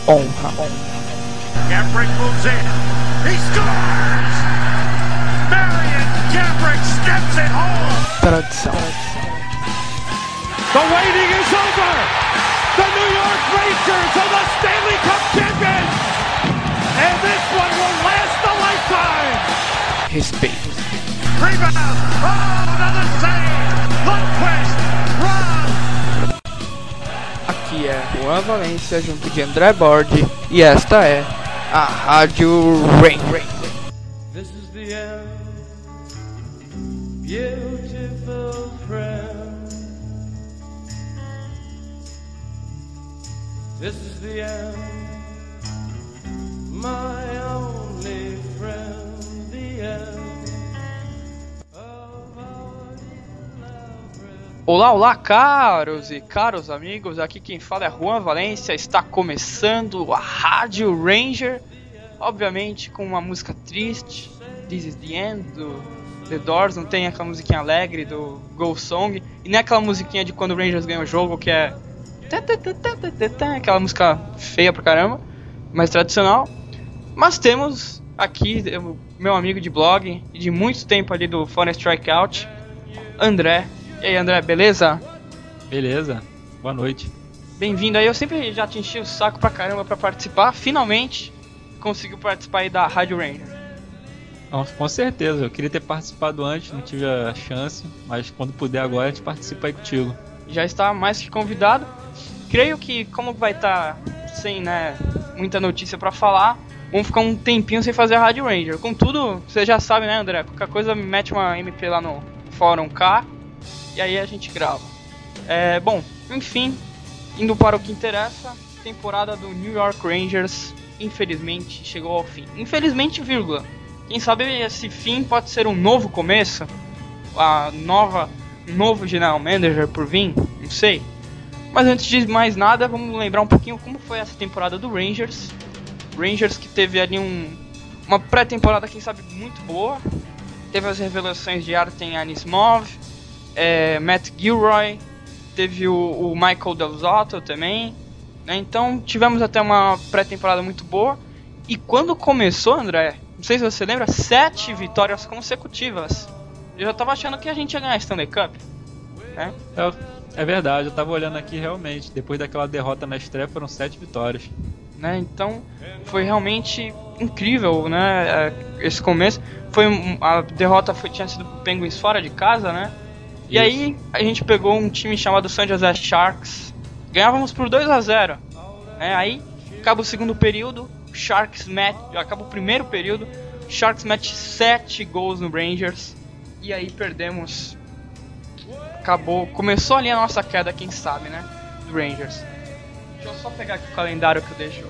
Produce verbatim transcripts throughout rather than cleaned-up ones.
honra. Gabrick moves in. He scores! Marion Gabrick steps it home. Tradição. The waiting is over. The New York Rangers are the Stanley Cup champions. And this one will last a lifetime. Respeito. Rebound. Oh, another save. Lundqvist. Run. Aqui é Juan Valência junto de André Bordi e esta é a Rádio Ranger. This is the end, beautiful friend. This is the end, my only friend. The end of our elaborate. Olá, olá, caros e caros amigos, aqui quem fala é Juan Valência, está começando a Rádio Ranger, obviamente com uma música triste, This is the End, do The Doors, não tem aquela musiquinha alegre do Go Song, e nem aquela musiquinha de quando o Rangers ganha o jogo, que é aquela música feia pra caramba, mais tradicional, mas temos aqui o meu amigo de blog, e de muito tempo ali do Phone Strikeout, André. E aí, André, beleza? Beleza, boa noite. Bem-vindo aí, eu sempre já te enchi o saco pra caramba pra participar, finalmente conseguiu participar aí da Rádio Ranger. Não, com certeza, eu queria ter participado antes, não tive a chance, mas quando puder agora a gente participa aí contigo. Já está mais que convidado, creio que como vai estar sem, né, muita notícia pra falar, vamos ficar um tempinho sem fazer a Rádio Ranger. Contudo, você já sabe, né, André, qualquer coisa me mete uma M P lá no Fórum K, e aí a gente grava. É, bom, enfim, indo para o que interessa, a temporada do New York Rangers, infelizmente, chegou ao fim. Infelizmente, vírgula. Quem sabe esse fim pode ser um novo começo? A nova, novo general manager por vir? Não sei. Mas antes de mais nada, vamos lembrar um pouquinho como foi essa temporada do Rangers. Rangers que teve ali um, uma pré-temporada, quem sabe, muito boa. Teve as revelações de Artem Anisimov, É, Matt Gilroy, teve o, o Michael Del Zotto também, né? Então tivemos até uma pré-temporada muito boa. E quando começou, André, não sei se você lembra, sete vitórias consecutivas. Eu já tava achando que a gente ia ganhar a Stanley Cup, né? É, é verdade, eu tava olhando aqui realmente, depois daquela derrota na estreia foram sete vitórias. Né? Então foi realmente incrível, né? Esse começo. Foi, a derrota foi, tinha sido pro Penguins fora de casa, né? E Isso. aí a gente pegou um time chamado San Jose Sharks, ganhávamos por dois a zero, né? Aí acaba o segundo período, Sharks mete, acaba o primeiro período, Sharks mete sete gols no Rangers, e aí perdemos, acabou, começou ali a nossa queda, quem sabe, né, do Rangers. Deixa eu só pegar aqui o calendário que eu deixo.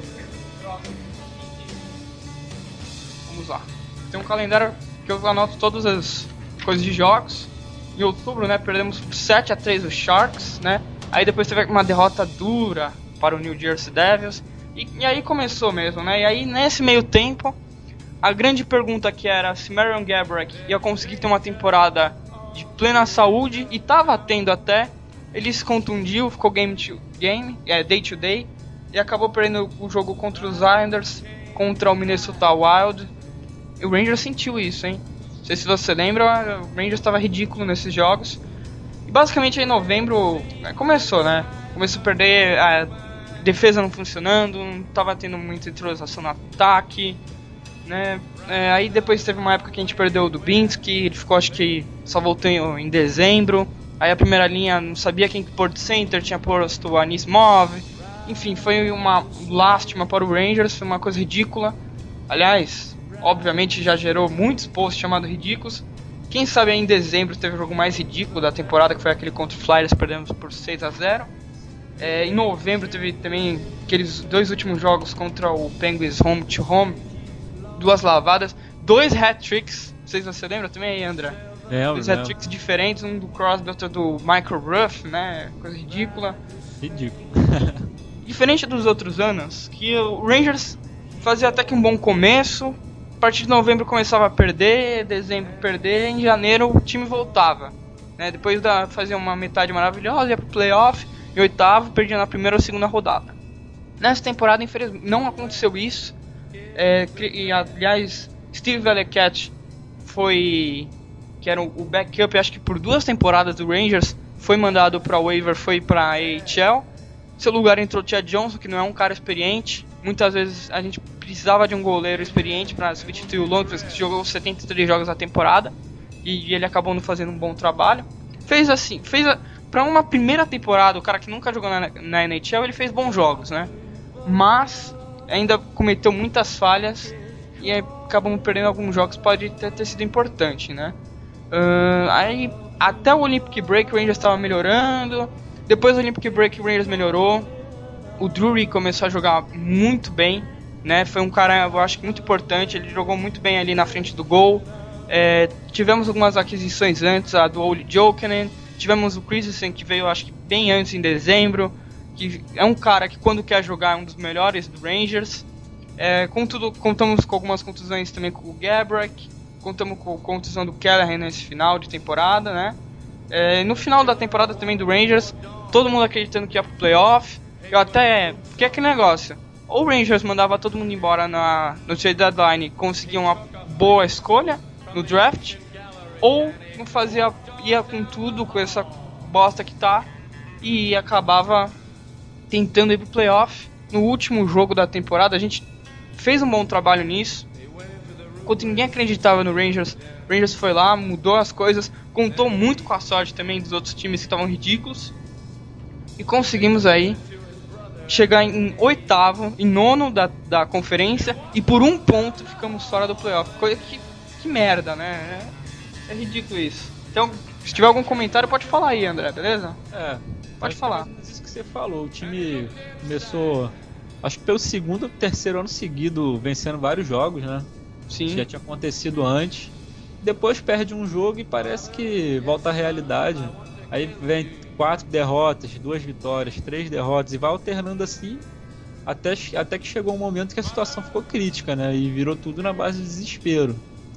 Vamos lá, tem um calendário que eu anoto todas as coisas de jogos. Em outubro, né, perdemos por sete a três os Sharks, né? Aí depois teve uma derrota dura para o New Jersey Devils. E, e aí começou mesmo, né? E aí nesse meio tempo, a grande pergunta que era se Marion Gaborik ia conseguir ter uma temporada de plena saúde, e tava tendo até, ele se contundiu, ficou game to game, é, day to day, e acabou perdendo o jogo contra os Islanders, contra o Minnesota Wild. E o Rangers sentiu isso, hein? Não sei se você lembra, o Rangers estava ridículo nesses jogos. E basicamente em novembro começou, né? Começou a perder, a defesa não funcionando, não estava tendo muita entrosação no ataque, né? É, aí depois teve uma época que a gente perdeu o Dubinsky, ele ficou, acho que só voltou em, em dezembro. Aí a primeira linha não sabia quem pôr de center, tinha posto o Anisimov. Enfim, foi uma lástima para o Rangers, foi uma coisa ridícula. Aliás, obviamente já gerou muitos posts chamados ridículos. Quem sabe aí em dezembro teve o jogo mais ridículo da temporada, que foi aquele contra o Flyers, perdemos por seis a zero. É, em novembro teve também aqueles dois últimos jogos contra o Penguins home to home, duas lavadas, dois hat-tricks, não sei se você lembra também aí, André? Lembro, dois hat-tricks diferentes, um do Crosby, outro do Michael Ruff, né, coisa ridícula. Ridículo. Diferente dos outros anos, que o Rangers fazia até que um bom começo, a partir de novembro começava a perder, dezembro perder, em janeiro o time voltava, né? Depois da, fazia uma metade maravilhosa, ia pro playoff, em oitavo, perdia na primeira ou segunda rodada. Nessa temporada, infelizmente, não aconteceu isso. É, e, aliás, Steve Valiquette foi, que era o backup, acho que por duas temporadas do Rangers, foi mandado para waiver, foi para a H L. Seu lugar entrou o Chad Johnson, que não é um cara experiente. Muitas vezes a gente precisava de um goleiro experiente para substituir o Lundqvist, que jogou setenta e três jogos na temporada, e ele acabou não fazendo um bom trabalho. Fez assim, fez a, para uma primeira temporada, o cara que nunca jogou na, na N H L, ele fez bons jogos, né? Mas ainda cometeu muitas falhas e acabamos perdendo alguns jogos, pode ter, ter sido importante, né? Uh, aí até o Olympic Break o Rangers estava melhorando. Depois do Olympic Break o Rangers melhorou. O Drury começou a jogar muito bem, né? Foi um cara, eu acho, muito importante. Ele jogou muito bem ali na frente do gol. É, tivemos algumas aquisições antes, a do Olli Jokinen. Tivemos o Christensen, que veio, acho que bem antes, em dezembro, que é um cara que quando quer jogar é um dos melhores do Rangers. É, contudo, contamos com algumas contusões também com o Gaborik. Contamos com a contusão do Callahan nesse final de temporada, né? É, no final da temporada também do Rangers, todo mundo acreditando que ia pro playoff. Eu até... Porque é aquele negócio, ou o Rangers mandava todo mundo embora na, no trade deadline e conseguia uma boa escolha no draft, ou não fazia, ia com tudo, com essa bosta que tá, e acabava tentando ir pro playoff. No último jogo da temporada a gente fez um bom trabalho nisso. Enquanto ninguém acreditava no Rangers, o Rangers foi lá, mudou as coisas, contou muito com a sorte também dos outros times que estavam ridículos, e conseguimos aí chegar em oitavo, em nono da, da conferência, e por um ponto ficamos fora do playoff. Coisa que, que merda, né? É, é ridículo isso. Então, se tiver algum comentário, pode falar aí, André, beleza? É, pode falar. Mas isso que você falou, o time começou, acho que pelo segundo ou terceiro ano seguido, vencendo vários jogos, né? Sim. Já tinha acontecido antes. Depois perde um jogo e parece que volta à realidade. Aí vem quatro derrotas, duas vitórias, três derrotas, e vai alternando assim até, até que chegou um momento que a situação ficou crítica, né? E virou tudo na base de desespero.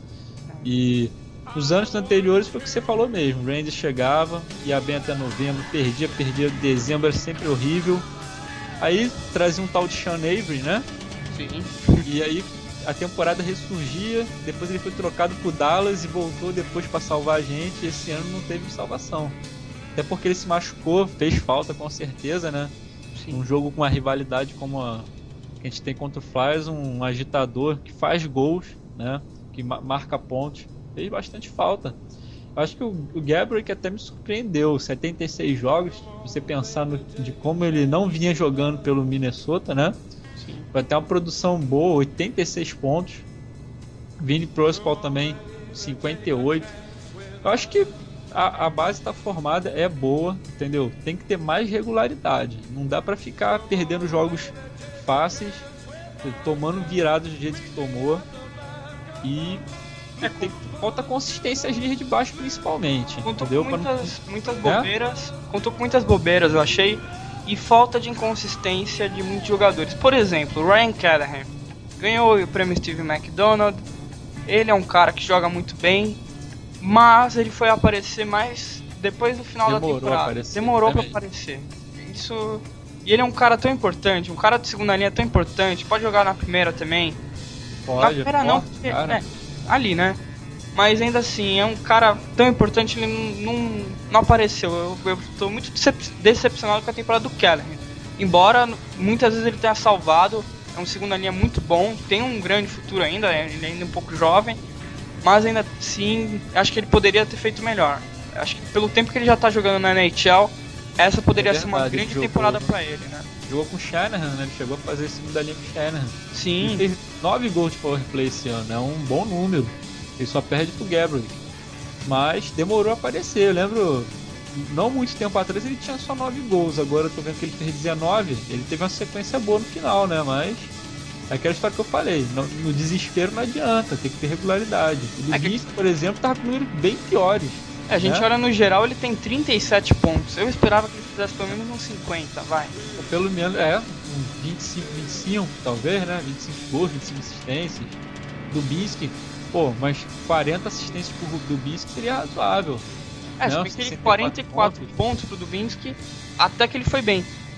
E nos anos anteriores foi o que você falou mesmo. O Rangers chegava, ia bem até novembro, perdia, perdia, dezembro era sempre horrível. Aí trazia um tal de Sean Avery, né? Sim. E aí a temporada ressurgia, depois ele foi trocado pro Dallas e voltou depois para salvar a gente. Esse ano não teve salvação. Até porque ele se machucou, fez falta com certeza, né? Sim. Um jogo com uma rivalidade como a que a gente tem contra o Flyers, um, um agitador que faz gols, né? Que ma- marca pontos, fez bastante falta. Eu acho que o, o Gaborik até me surpreendeu, setenta e seis jogos, você pensando de como ele não vinha jogando pelo Minnesota, né? Sim. Vai ter uma produção boa, oitenta e seis pontos. Vinny Prospal também, cinquenta e oito. Eu acho que a, a base está formada, é boa, entendeu? Tem que ter mais regularidade. Não dá pra ficar perdendo jogos fáceis, tomando viradas do jeito que tomou. E é, tem, falta consistência às linhas de baixo, principalmente. Contou entendeu? com muitas, não... muitas bobeiras. É? Contou com muitas bobeiras, eu achei. E falta de inconsistência de muitos jogadores. Por exemplo, Ryan Callahan ganhou o prêmio Steve McDonald. Ele é um cara que joga muito bem, mas ele foi aparecer mais depois do final Demorou da temporada. Aparecer, Demorou para aparecer. Isso. E ele é um cara tão importante, um cara de segunda linha tão importante. Pode jogar na primeira também. Pode, na primeira pode, não, porque, cara. É, ali, né? Mas ainda assim, é um cara tão importante, ele não, não, não apareceu. Eu, eu tô muito decep- decepcionado com a temporada do Callahan. Embora muitas vezes ele tenha salvado, é um segunda linha muito bom, tem um grande futuro ainda, ele ainda é um pouco jovem, mas ainda assim, acho que ele poderia ter feito melhor. Acho que pelo tempo que ele já tá jogando na N H L, essa poderia é verdade, ser uma grande jogou, temporada pra ele, né? Jogou com o Shanahan, né? Ele chegou a fazer segunda linha com o Shanahan. Sim. Ele fez nove gols de power play esse ano, é um bom número. Ele só perde pro Gabriel. Mas demorou a aparecer. Eu lembro, não muito tempo atrás ele tinha só nove gols. Agora eu tô vendo que ele fez dezenove. Ele teve uma sequência boa no final, né? Mas é aquela história que eu falei. No, no desespero não adianta, tem que ter regularidade. O do é que... Vince, por exemplo, tava com números bem piores. É, a gente né? olha no geral, ele tem trinta e sete pontos. Eu esperava que ele fizesse pelo menos uns cinquenta, vai. Ou pelo menos, é, uns vinte e cinco, vinte e cinco, talvez, né? vinte e cinco gols, vinte e cinco assistências. Do Binsky, pô, mas quarenta assistências pro Dubinsky seria razoável. É, se bem que ele quarenta e quatro pontos pro Dubinsky, até que ele foi bem.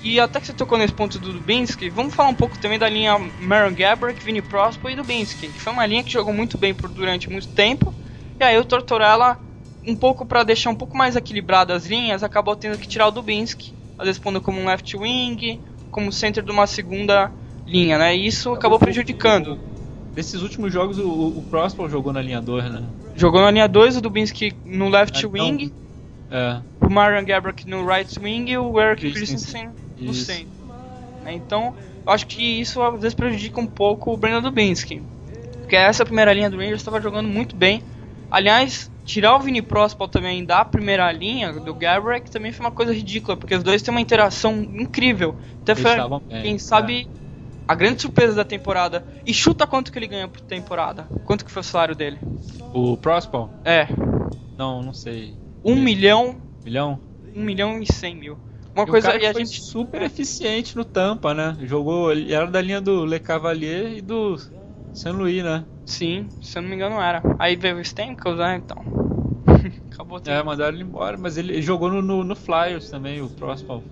E até que você tocou nesse ponto do Dubinsky, vamos falar um pouco também da linha Marion Gaborik, Vinny Prospal e Dubinsky, que foi uma linha que jogou muito bem por, durante muito tempo. E aí o Tortorella, um pouco para deixar um pouco mais equilibrada as linhas, acabou tendo que tirar o Dubinsky, às vezes pondo como um left wing, como center de uma segunda linha, né? E isso acabou prejudicando. Nesses últimos jogos o, o Prospal jogou na linha dois, né? Jogou na linha dois, o Dubinsky no left Ah, então, wing, é. o Marion Gaborik no right wing e o Eric Christensen. Christensen no Isso. centro. Né? Então, eu acho que isso às vezes prejudica um pouco o Brandon Dubinsky. Porque essa primeira linha do Rangers estava jogando muito bem. Aliás, tirar o Vinny Prospal também da primeira linha do Gaborik também foi uma coisa ridícula, porque os dois têm uma interação incrível. Até foi, estavam bem, quem é. sabe, a grande surpresa da temporada. E chuta quanto que ele ganha por temporada. Quanto que foi o salário dele? O Prospal? É, Não, não sei. um milhão, Milhão? um milhão e cem mil. Uma E coisa o cara e a foi gente super eficiente no Tampa, né? Jogou, ele era da linha do Le Cavalier e do Saint Louis, né? Sim, se eu não me engano era. Aí veio o Stamkos, né, então. Acabou tendo. É, mandaram ele embora, mas ele, ele jogou no, no, no Flyers também, o Prospal.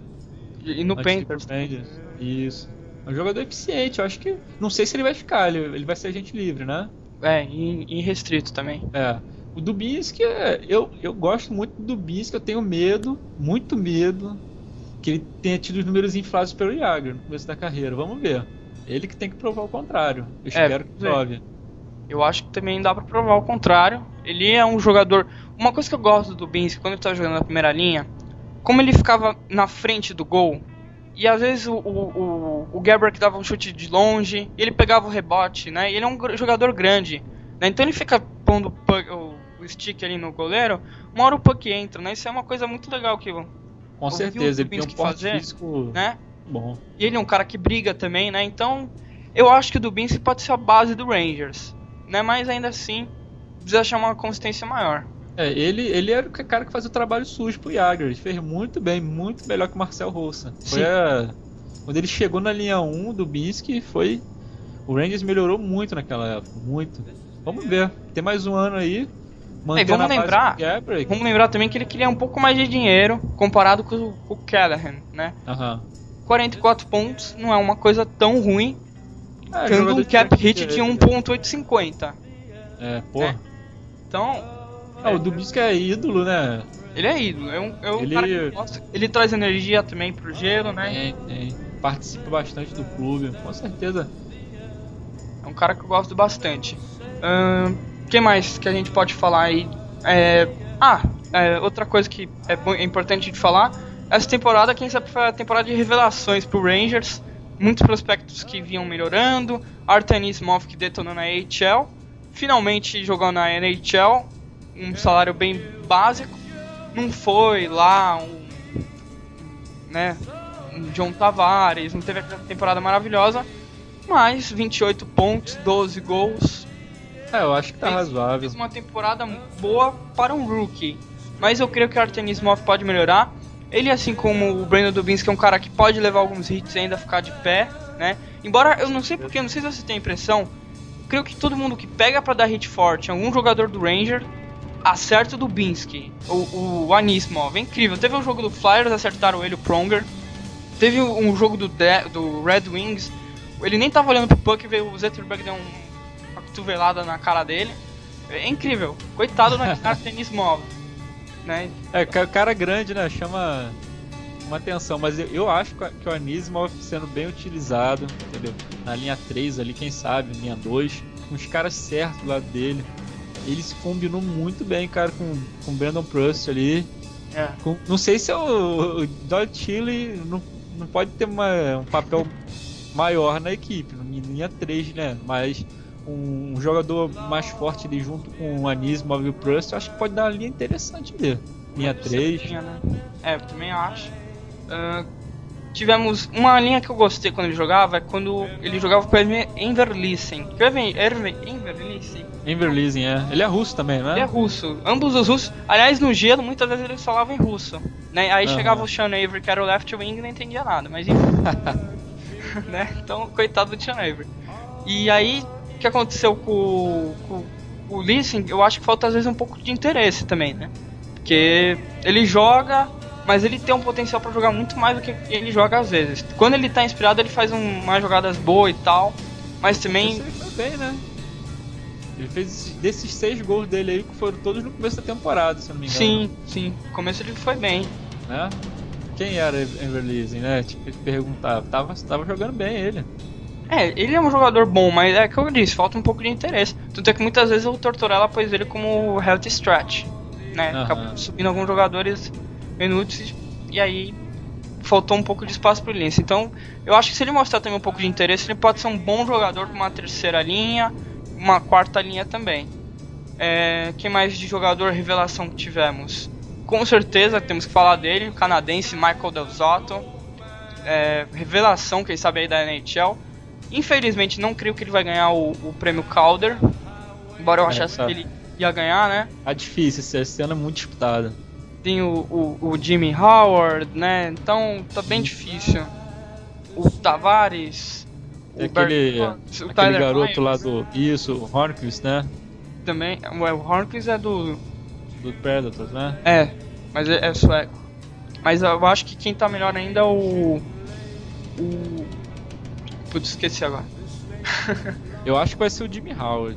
E no Antes de ir Panthers. pro Rangers. Isso. É um jogador eficiente, eu acho que... Não sei se ele vai ficar, ele, ele vai ser agente livre, né? É, e, e restrito também. É. O Dubinsky, é- eu, eu gosto muito do Dubinsky, eu tenho medo, muito medo, que ele tenha tido os números inflados pelo Jagr no começo da carreira. Vamos ver. Ele que tem que provar o contrário. Eu espero que é. prove. Eu acho que também dá pra provar o contrário. Ele é um jogador... Uma coisa que eu gosto do Dubinsky, quando ele tava jogando na primeira linha, como ele ficava na frente do gol, e às vezes o, o, o, o Gaborik dava um chute de longe, e ele pegava o rebote, né? E ele é um gr- jogador grande, né? Então ele fica pondo o, puck- o- o stick ali no goleiro, uma hora o puck entra, né? Isso é uma coisa muito legal que... Com ouviu certeza, o ele tem um Dubinsky porte fazer, físico né? bom. E ele é um cara que briga também, né? Então, eu acho que o Dubinsky pode ser a base do Rangers, né? Mas ainda assim, precisa achar uma consistência maior. É, ele, ele era o cara que fazia o trabalho sujo pro Jagr. Ele fez muito bem, muito melhor que o Marcel Roça. Foi Sim. a... Quando ele chegou na linha um do Dubinsky, foi... O Rangers melhorou muito naquela época, muito. Vamos ver, tem mais um ano aí. E Mantendo vamos a base lembrar, do Gaborik. vamos lembrar também que ele queria um pouco mais de dinheiro comparado com o, com o Callahan, né? Aham. quarenta e quatro pontos não é uma coisa tão ruim, É, tendo jogador um cap de hit de um ponto oitocentos e cinquenta. É, pô. É. Então, Ah, o Dubinsky é ídolo, né? ele é ídolo, é um, é um Ele- cara que gosta. Ele traz energia também pro gelo, né? Tem, tem. Participa bastante do clube, com certeza. É um cara que eu gosto bastante. O que mais que a gente pode falar aí? É, ah, é, outra coisa que é, bo- é importante de falar. Essa temporada, quem sabe, foi a temporada de revelações pro Rangers. Muitos prospectos que vinham melhorando. Artem Ismov que detonou na A H L. Finalmente jogou na N H L. Um salário bem básico. Não foi lá um... né, um John Tavares. Não teve aquela temporada maravilhosa. Mas vinte e oito pontos, doze gols. É, eu acho que tá Fez- razoável. Fez uma temporada boa para um rookie. Mas eu creio que o Artem Ismov pode melhorar. Ele, assim como o Brandon Dubinsky, é um cara que pode levar alguns hits e ainda ficar de pé, né? Embora, eu não sei porque, eu não sei se você tem a impressão, eu creio que todo mundo que pega pra dar hit forte, algum jogador do Ranger, acerta o Dubinsky, o, o Anismov. É incrível. Teve um jogo do Flyers, acertaram ele, o Pronger. Teve um jogo do, De- do Red Wings, ele nem tava olhando pro puck e veio o Zetterberg deu um, uma cotovelada na cara dele. É incrível. Coitado do Artem Ismov, né? É, ca- cara grande, né? Chama uma atenção, mas eu, eu acho que a- que o Anismov sendo bem utilizado, entendeu? Na linha três ali, quem sabe, linha dois, com os caras certos do lado dele. Ele se combinou muito bem, cara, com, com o Brandon Prust ali. É. Com- não sei se é o, o Doyle Chile não, não pode ter uma, um papel maior na equipe, na linha três, né? Mas um, um jogador mais forte ali junto com o Anismov e o Prust, eu acho que pode dar uma linha interessante ali. Linha três. Tinha, né? É, eu também acho. Ah, tivemos uma linha que eu gostei quando ele jogava, é quando ele jogava com o Enverlissen. Que o Evan- Erve- Enverlissen, Enverlizen, é. Ele é russo também, né? ele é russo. Ambos os russos. Aliás, no gelo, muitas vezes eles falavam em russo. Né? Aí Aham. chegava o Sean Avery, que era o left wing, e não entendia nada. Mas enfim. Né? Então, coitado do Sean Avery. E aí, o que aconteceu com, o- com o Lissen, eu acho que falta às vezes um pouco de interesse também, né? Porque ele joga, mas ele tem um potencial pra jogar muito mais do que ele joga às vezes. Quando ele tá inspirado, ele faz um, umas jogadas boas e tal, mas também... Ele foi bem, né? Ele fez desses seis gols dele aí, que foram todos no começo da temporada, se eu não me engano. Sim, sim. No começo ele foi bem. Né? Quem era Everleazy, né? Tipo, ele perguntava. Tava, tava jogando bem ele. É, ele é um jogador bom, mas é que eu disse, falta um pouco de interesse. Tanto é que muitas vezes o Tortorella pôs ele como health stretch, né? Aham. Acabou subindo alguns jogadores minutos e aí faltou um pouco de espaço pro Lince. Então, eu acho que se ele mostrar também um pouco de interesse, ele pode ser um bom jogador com uma terceira linha, uma quarta linha também. É, quem mais de jogador revelação que tivemos? Com certeza temos que falar dele, o canadense Michael Del Zotto. É, revelação, quem sabe aí da N H L. Infelizmente não creio que ele vai ganhar o, o prêmio Calder, embora eu É, achasse tá. que ele ia ganhar, né? Tá difícil, esse- esse ano é muito disputado. Tem o, o, o Jimmy Howard, né? Então tá bem difícil. O Tavares, Tem o Barry aquele, Bonds, o aquele Tyler garoto lá Myers do. Isso, o Hornquist, né? também. Ué, o Hornquist é do... Do Predators, né? É, mas é, é sueco. Mas eu acho que quem tá melhor ainda é o... O... Putz, esqueci agora. Eu acho que vai ser o Jimmy Howard.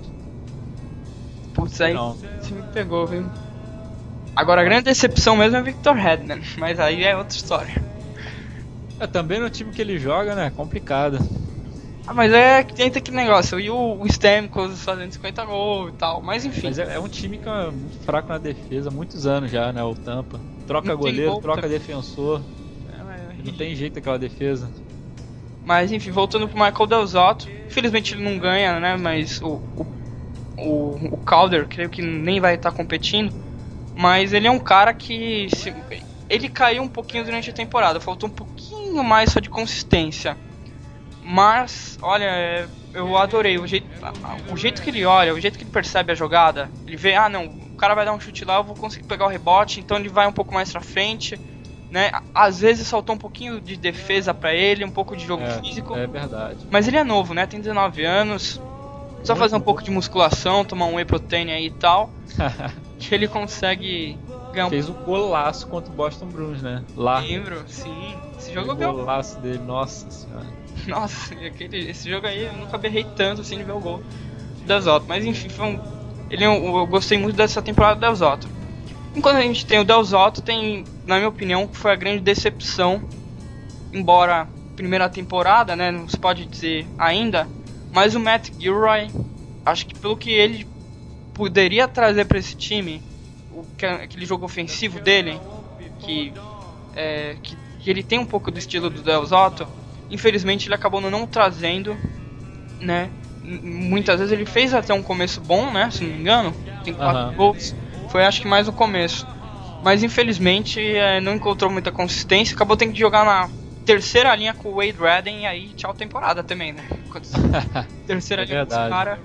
Putz, aí Não. você me pegou, viu? Agora a grande decepção mesmo é o Victor Hedman, mas aí é outra história. É, também no time que ele joga, né? Complicado. Ah, mas é que tem aquele negócio, e o, o Stamkos fazendo cinquenta gols e tal, mas enfim. Mas é, é um time que é muito fraco na defesa, há muitos anos já, né? O Tampa. Troca Não tem goleiro, gol troca também. defensor. É, é, Não tem jeito aquela defesa. Mas enfim, voltando pro Michael Del Zotto, infelizmente ele não ganha, né? Mas o, o, o, o Calder, creio que nem vai estar competindo. Mas ele é um cara que se, ele caiu um pouquinho durante a temporada, faltou um pouquinho mais só de consistência. Mas, olha, é, eu adorei o jeito, o jeito que ele olha, o jeito que ele percebe a jogada. Ele vê, ah não, o cara vai dar um chute lá, eu vou conseguir pegar o rebote, então ele vai um pouco mais pra frente, né? Às vezes faltou um pouquinho de defesa pra ele, um pouco de jogo É, físico. é verdade. Mas ele é novo, né? Tem dezenove anos. Só Muito fazer um bom. pouco de musculação, tomar um whey protein aí e tal, que ele consegue ganhar um Fez um golaço contra o Boston Bruins, né? Lá. lembro, sim. Esse jogo O eu vi. golaço dele, nossa senhora. Nossa, aquele, esse jogo aí eu nunca berrei tanto assim de ver o gol do Del Zotto. Mas enfim, foi um, ele é um, eu gostei muito dessa temporada do Del Zotto. Enquanto a gente tem o Del Zotto, tem, na minha opinião, que foi a grande decepção. Embora primeira temporada, né, não se pode dizer ainda. Mas o Matt Gilroy, acho que pelo que ele poderia trazer para esse time, o, que- aquele jogo ofensivo dele, que, é, que, que ele tem um pouco do estilo do Del Zotto, infelizmente ele acabou não trazendo, né? M- Muitas vezes ele fez até um começo bom, né? Se não me engano, tem quatro Aham. gols, foi acho que mais o começo. Mas infelizmente é, não encontrou muita consistência, acabou tendo que jogar na terceira linha com o Wade Redden e aí tchau temporada também, né? Terceira É linha com esse verdade. cara.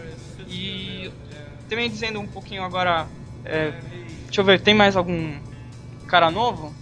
E também dizendo um pouquinho agora, é, deixa eu ver, tem mais algum cara novo?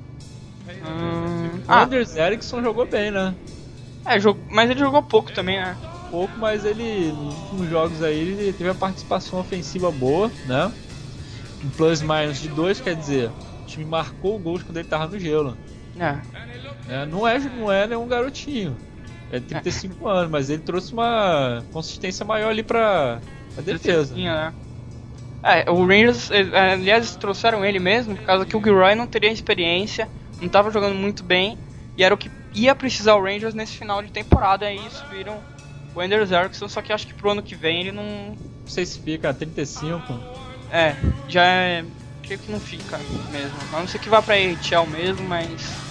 Hum, O ah, Anders Eriksson jogou bem, né? é, jogo, mas ele jogou pouco também, né? Pouco, mas ele, nos últimos jogos aí, ele teve a participação ofensiva boa, né? Um plus minus de dois, quer dizer, o time marcou gols quando ele tava no gelo. É. É, não, é, não é nenhum garotinho. É trinta e cinco anos, mas ele trouxe uma consistência maior ali pra, pra defesa. Tinha, né? É, o Rangers, eh, aliás, trouxeram ele mesmo, por causa que o Gilroy não teria experiência, não estava jogando muito bem, e era o que ia precisar o Rangers nesse final de temporada, e subiram o Anders Eriksson, só que acho que pro ano que vem ele não... Não sei se fica trinta e cinco. É, já é... creio que não fica mesmo, a não ser que vá pra N H L mesmo, mas...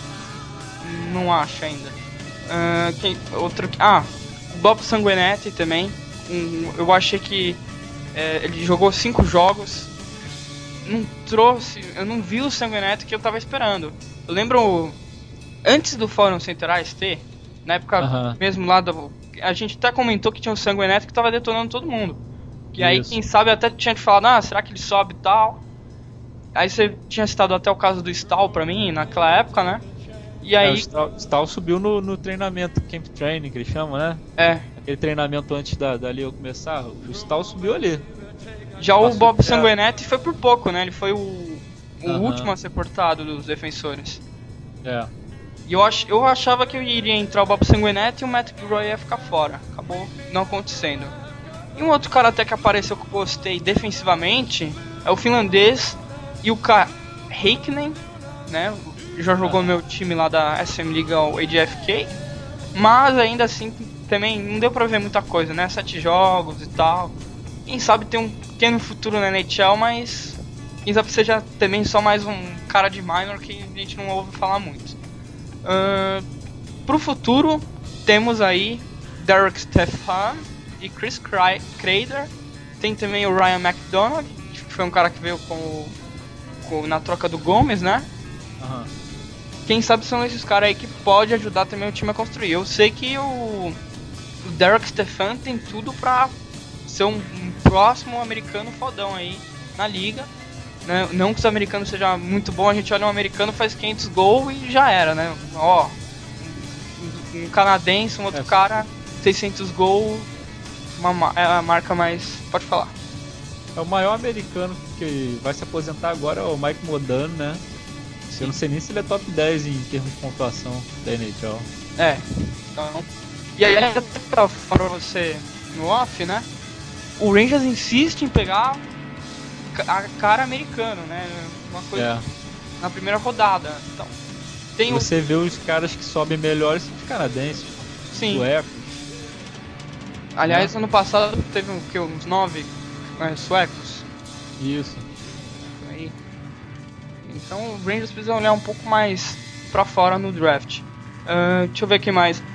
não acho ainda. Ah, quem, outro, ah, o Bob Sanguinetti também, um, eu achei que é, ele jogou cinco jogos, não trouxe, eu não vi o Sanguinetti que eu tava esperando. Eu lembro, antes do Fórum Centrais ter, na época Aham. mesmo lá, do, a gente até comentou que tinha um Sanguinetti que tava detonando todo mundo. Que aí, Isso. quem sabe, até tinha te falado, ah, será que ele sobe e tal? Aí você tinha citado até o caso do Stahl pra mim, naquela época, né? E É, aí, o Stahl, Stahl subiu no, no treinamento, Camp Training, que eles chamam, né? é, Aquele treinamento antes da, da liga começar, o Stahl subiu ali. já o Passou Bob direto. Sanguinetti foi por pouco, né? Ele foi o o Aham. último a ser cortado dos defensores. É. E eu, ach, eu achava que iria entrar o Bob Sanguinetti e o Matt Gilroy ia ficar fora. Acabou não acontecendo. E um outro cara até que apareceu que eu gostei defensivamente é o finlandês Ilkka Heikkinen, né? Já jogou no meu time lá da S M Legal A J F K. Mas ainda assim também não deu pra ver muita coisa, né? Sete jogos e tal. Quem sabe tem um pequeno futuro na N H L, mas quem sabe seja também só mais um cara de minor que a gente não ouve falar muito. Uh, pro futuro, temos aí Derek Stefan e Chris Cry- Kreider. Tem também o Ryan McDonald, que foi um cara que veio com, o- com na troca do Gomes, né? Aham. Quem sabe são esses caras aí que pode ajudar também o time a construir. Eu sei que o, o Derek Stefan tem tudo pra ser um, um próximo americano fodão aí na liga, né? Não que os americanos seja muito bom, a gente olha um americano, faz quinhentos gols e já era, né? Ó, um, um canadense, um outro É. cara, seiscentos gols, uma, ma- é a marca mais... Pode falar. É o maior americano que vai se aposentar agora, é o Mike Modano, né? Eu não sei nem se ele é top dez em termos de pontuação da N H L. É, então... E aí, até pra falar pra você no off, né? O Rangers insiste em pegar ca- a cara americano, né? Uma coisa É. na primeira rodada. Então, tem o... Você vê os caras que sobem melhores são os canadenses, Sim. suecos. Aliás, ano passado teve um, que, uns nove né, suecos. Isso. Aí. Então o Rangers precisa olhar um pouco mais pra fora no draft. Ah, deixa eu ver o que mais.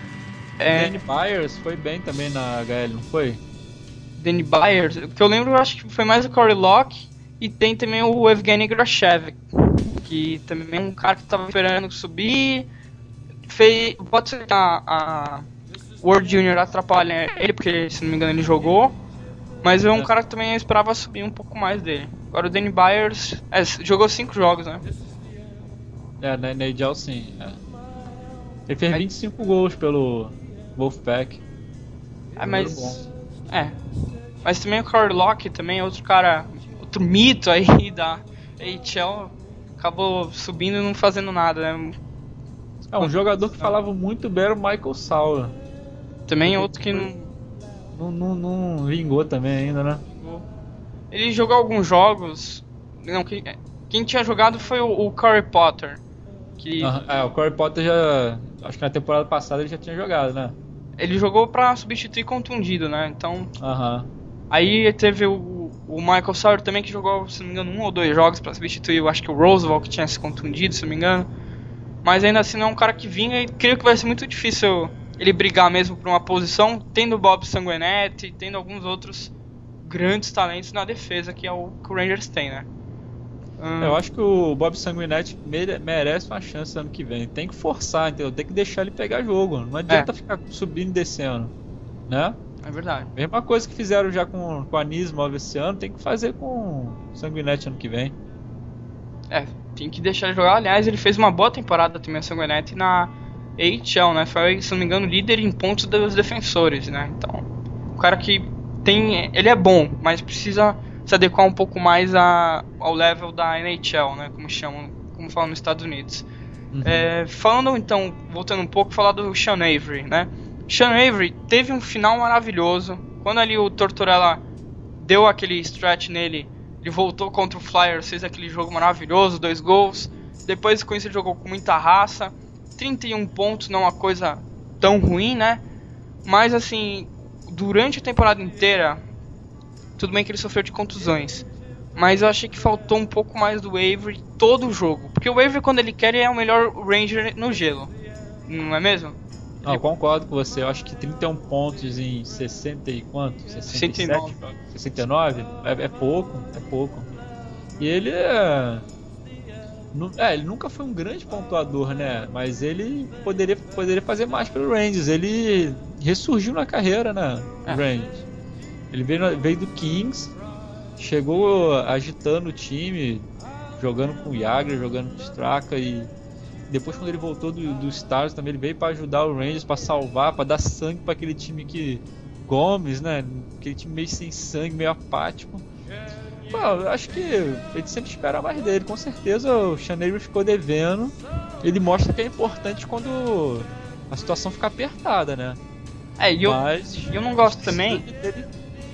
É, Danny Byers foi bem também na H L, não foi? Danny Byers, o que eu lembro, eu acho que foi mais o Corey Locke. E tem também o Evgeny Grashev, que também é um cara que tava esperando subir. Fez, pode ser que a, a World Junior atrapalhe ele, porque se não me engano ele jogou. Mas é um É. cara que também eu esperava subir um pouco mais dele. Agora o Danny Byers é, jogou cinco jogos, né? É, na N H L sim. É. Ele fez Aí- vinte e cinco gols pelo Wolfpack. É, Número mas. bom. É. Mas também o Corey Locke também é outro cara, outro mito aí da H L. Acabou subindo e não fazendo nada, né? É um jogador que falava muito bem era o Michael Sauer. Também é outro que não. Não, não, não vingou também ainda, né? Ele jogou alguns jogos. Não, quem, quem tinha jogado foi o, o Corey Potter. Que Aham, É, o Corey Potter já. Acho que na temporada passada ele já tinha jogado, né? ele jogou pra substituir contundido, né? Então. Aham. Aí teve o, o Michael Sauer também que jogou, se não me engano, um ou dois jogos pra substituir, eu acho que o Roosevelt que tinha se contundido, se não me engano. Mas ainda assim não é um cara que vinha e creio que vai ser muito difícil ele brigar mesmo por uma posição, tendo o Bob Sanguinetti, tendo alguns outros grandes talentos na defesa, que é o que o Rangers tem, né? Hum, Eu acho que o Bob Sanguinetti mere- merece uma chance ano que vem. Tem que forçar, entendeu? Tem que deixar ele pegar jogo. Não adianta É. ficar subindo e descendo, né? é verdade. Mesma coisa que fizeram já com, com a Nismov esse ano, tem que fazer com o Sanguinetti ano que vem. É, tem que deixar ele jogar. Aliás, ele fez uma boa temporada também, o Sanguinetti, na A H L, né? Foi, se não me engano, líder em pontos dos defensores, né? Então, o cara que tem... Ele é bom, mas precisa se adequar um pouco mais a, ao level da N H L, né? Como chamam, como falam nos Estados Unidos. Uhum. É, falando então, voltando um pouco, falar do Sean Avery, né? Sean Avery teve um final maravilhoso. Quando ali o Tortorella deu aquele stretch nele, ele voltou contra o Flyers, fez aquele jogo maravilhoso, dois gols. Depois com isso ele jogou com muita raça. trinta e um pontos não é uma coisa tão ruim, né? Mas assim, durante a temporada inteira, tudo bem que ele sofreu de contusões, mas eu achei que faltou um pouco mais do Avery todo o jogo. Porque o Avery, quando ele quer, ele é o melhor Ranger no gelo, não é mesmo? Não, eu concordo com você. Eu acho que trinta e um pontos em sessenta e quanto? sessenta e sete? sessenta e nove. sessenta e nove? É, é pouco, é pouco. E ele é... nu- É, ele nunca foi um grande pontuador, né? Mas ele poderia, poderia fazer mais pelo Rangers. Ele ressurgiu na carreira, né? É. Rangers. Ele veio, no- veio do Kings, chegou agitando o time, jogando com o Jagr, jogando com o Straka e depois quando ele voltou do, do Stars também ele veio para ajudar o Rangers, para salvar, para dar sangue para aquele time que Gomes, né? Aquele time meio sem sangue, meio apático. Pô, eu acho que a gente sempre espera mais dele. Com certeza o Chaneiro ficou devendo. Ele mostra que é importante quando a situação fica apertada, né? É, e eu, Mas eu não gosto também, dele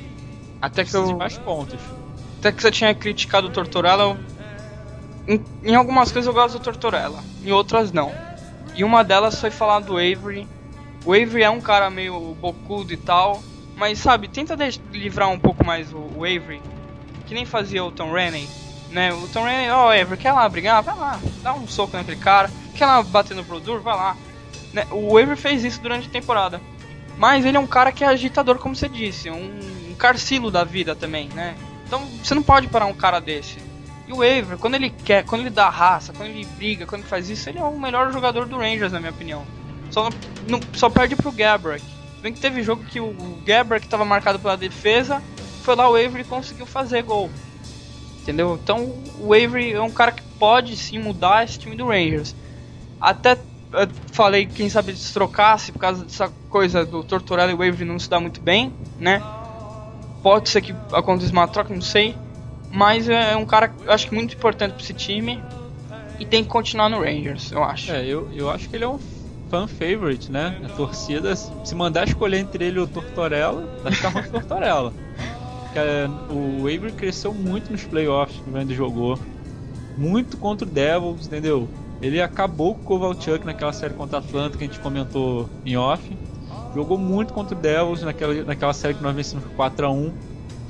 até que precisa de eu, mais pontos. até que você tinha criticado o Tortorella, eu- em, em algumas coisas eu gosto do Tortorella, em outras não. E uma delas foi falar do Avery. O Avery é um cara meio bocudo e tal, mas sabe, tenta de- livrar um pouco mais o, o Avery, que nem fazia o Tom Rainey, né? O Tom Rainey, ó, oh, Avery, quer lá brigar? Vai lá, dá um soco naquele cara. Quer lá bater no Brodeur? Vai lá. Né? O Avery fez isso durante a temporada. Mas ele é um cara que é agitador, como você disse, um, um Carcilo da vida também, né? Então você não pode parar um cara desse. E o Avery, quando ele quer, quando ele dá raça, quando ele briga, quando ele faz isso, ele é o melhor jogador do Rangers, na minha opinião. Só, não, só perde pro Gaborik. Se bem que teve jogo que o, o Gaborik estava marcado pela defesa, foi lá o Avery conseguiu fazer gol. Entendeu? Então o Avery é um cara que pode sim mudar esse time do Rangers. Até eu falei, quem sabe se trocasse por causa dessa coisa do Tortorella e o Avery não se dá muito bem, né? Pode ser que aconteça uma troca, não sei. Mas é um cara, eu acho que muito importante para esse time e tem que continuar no Rangers, eu acho. É, eu, eu acho que ele é um fan favorite, né? A torcida, se mandar escolher entre ele e o Tortorella, vai ficar com o Tortorella. Porque, é, o Avery cresceu muito nos playoffs que o Rangers jogou. Muito contra o Devils, entendeu? Ele acabou com o Kovalchuk naquela série contra a Atlanta que a gente comentou em off. Jogou muito contra o Devils naquela, naquela série que nós vencemos por quatro a um.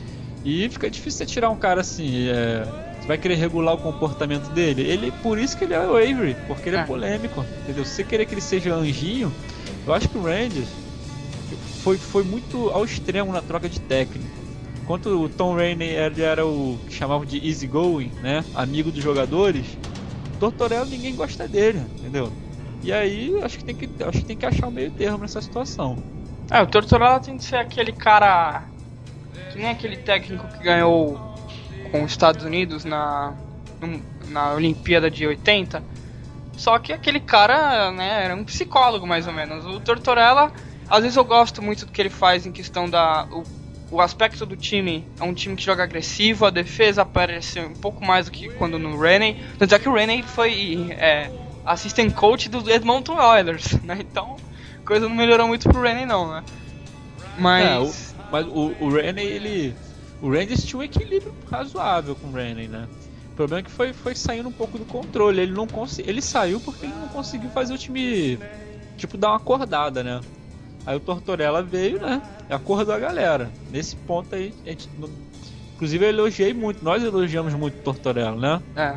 E fica difícil você tirar um cara assim. É, você vai querer regular o comportamento dele. Ele, por isso que ele é o Avery, porque ele é, é polêmico, entendeu? Se você querer que ele seja anjinho, eu acho que o Rangers foi, foi muito ao extremo na troca de técnico. Enquanto o Tom Rainey ele era o que chamavam de easygoing, né? Amigo dos jogadores, o Tortorella ninguém gosta dele, entendeu? E aí acho que tem que, acho que, tem que achar um meio termo nessa situação. É, o Tortorella tem que ser aquele cara que nem aquele técnico que ganhou com os Estados Unidos na, na Olimpíada de oitenta. Só que aquele cara, né, era um psicólogo mais ou menos. O Tortorella, às vezes eu gosto muito do que ele faz em questão da... O, o aspecto do time é um time que joga agressivo, a defesa aparece um pouco mais do que quando no Rainey. Tanto é que o Rainey foi é, assistant coach do Edmonton Oilers, né? Então, a coisa não melhorou muito pro Rainey não, né? Mas... É, o, mas o, o Rainey, ele... O Rangers tinha um equilíbrio razoável com o Rainey, né? O problema é que foi, foi saindo um pouco do controle. Ele não cons... ele saiu porque ele não conseguiu fazer o time, tipo, dar uma acordada, né? Aí o Tortorella veio, né? E acordou a galera. Nesse ponto aí, a gente... Inclusive eu elogiei muito. Nós elogiamos muito o Tortorella, né? É.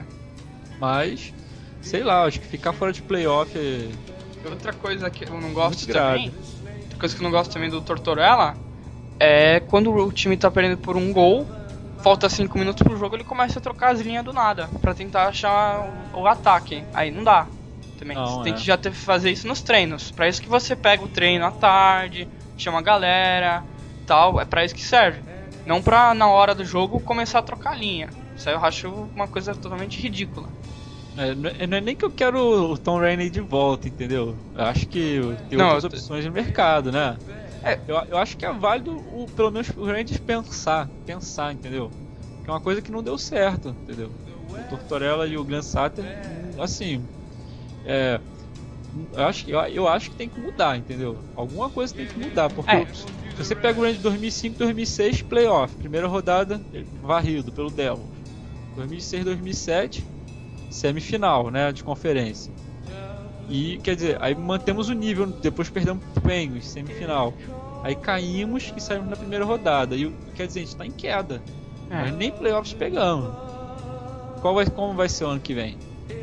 Mas, sei lá, acho que ficar fora de playoff é... Outra coisa que eu não gosto Muito grave. também, outra coisa que eu não gosto também do Tortorella é quando o time tá perdendo por um gol, falta cinco minutos pro jogo, ele começa a trocar as linhas do nada pra tentar achar o, o ataque. Aí não dá. Também. Não, você tem é. que já ter, fazer isso nos treinos. Pra isso que você pega o treino à tarde, chama a galera, tal, é pra isso que serve. Não pra na hora do jogo começar a trocar a linha. Isso aí eu acho uma coisa totalmente ridícula. É, não é- não é nem que eu quero o Tom Rainey de volta, entendeu? Eu acho que tem Não, outras eu- opções no mercado, né? É. Eu, eu acho que é válido, o, pelo menos, o Rangers pensar, pensar, entendeu? Que é uma coisa que não deu certo, entendeu? O Tortorella e o Glenn Sutter, assim, é, eu acho, que- eu, eu acho que tem que mudar, entendeu? Alguma coisa tem que mudar, porque É. se você pega o Rangers dois mil e cinco, dois mil e seis, playoff, primeira rodada, varrido pelo Devils. dois mil e seis, dois mil e sete, semifinal, né, de conferência. E, quer dizer, aí mantemos o nível, depois perdemos pro Penguins, semifinal. Aí caímos e saímos na primeira rodada. E, quer dizer, a gente tá em queda. É. Mas nem playoffs pegamos. Qual vai, como vai ser o ano que vem?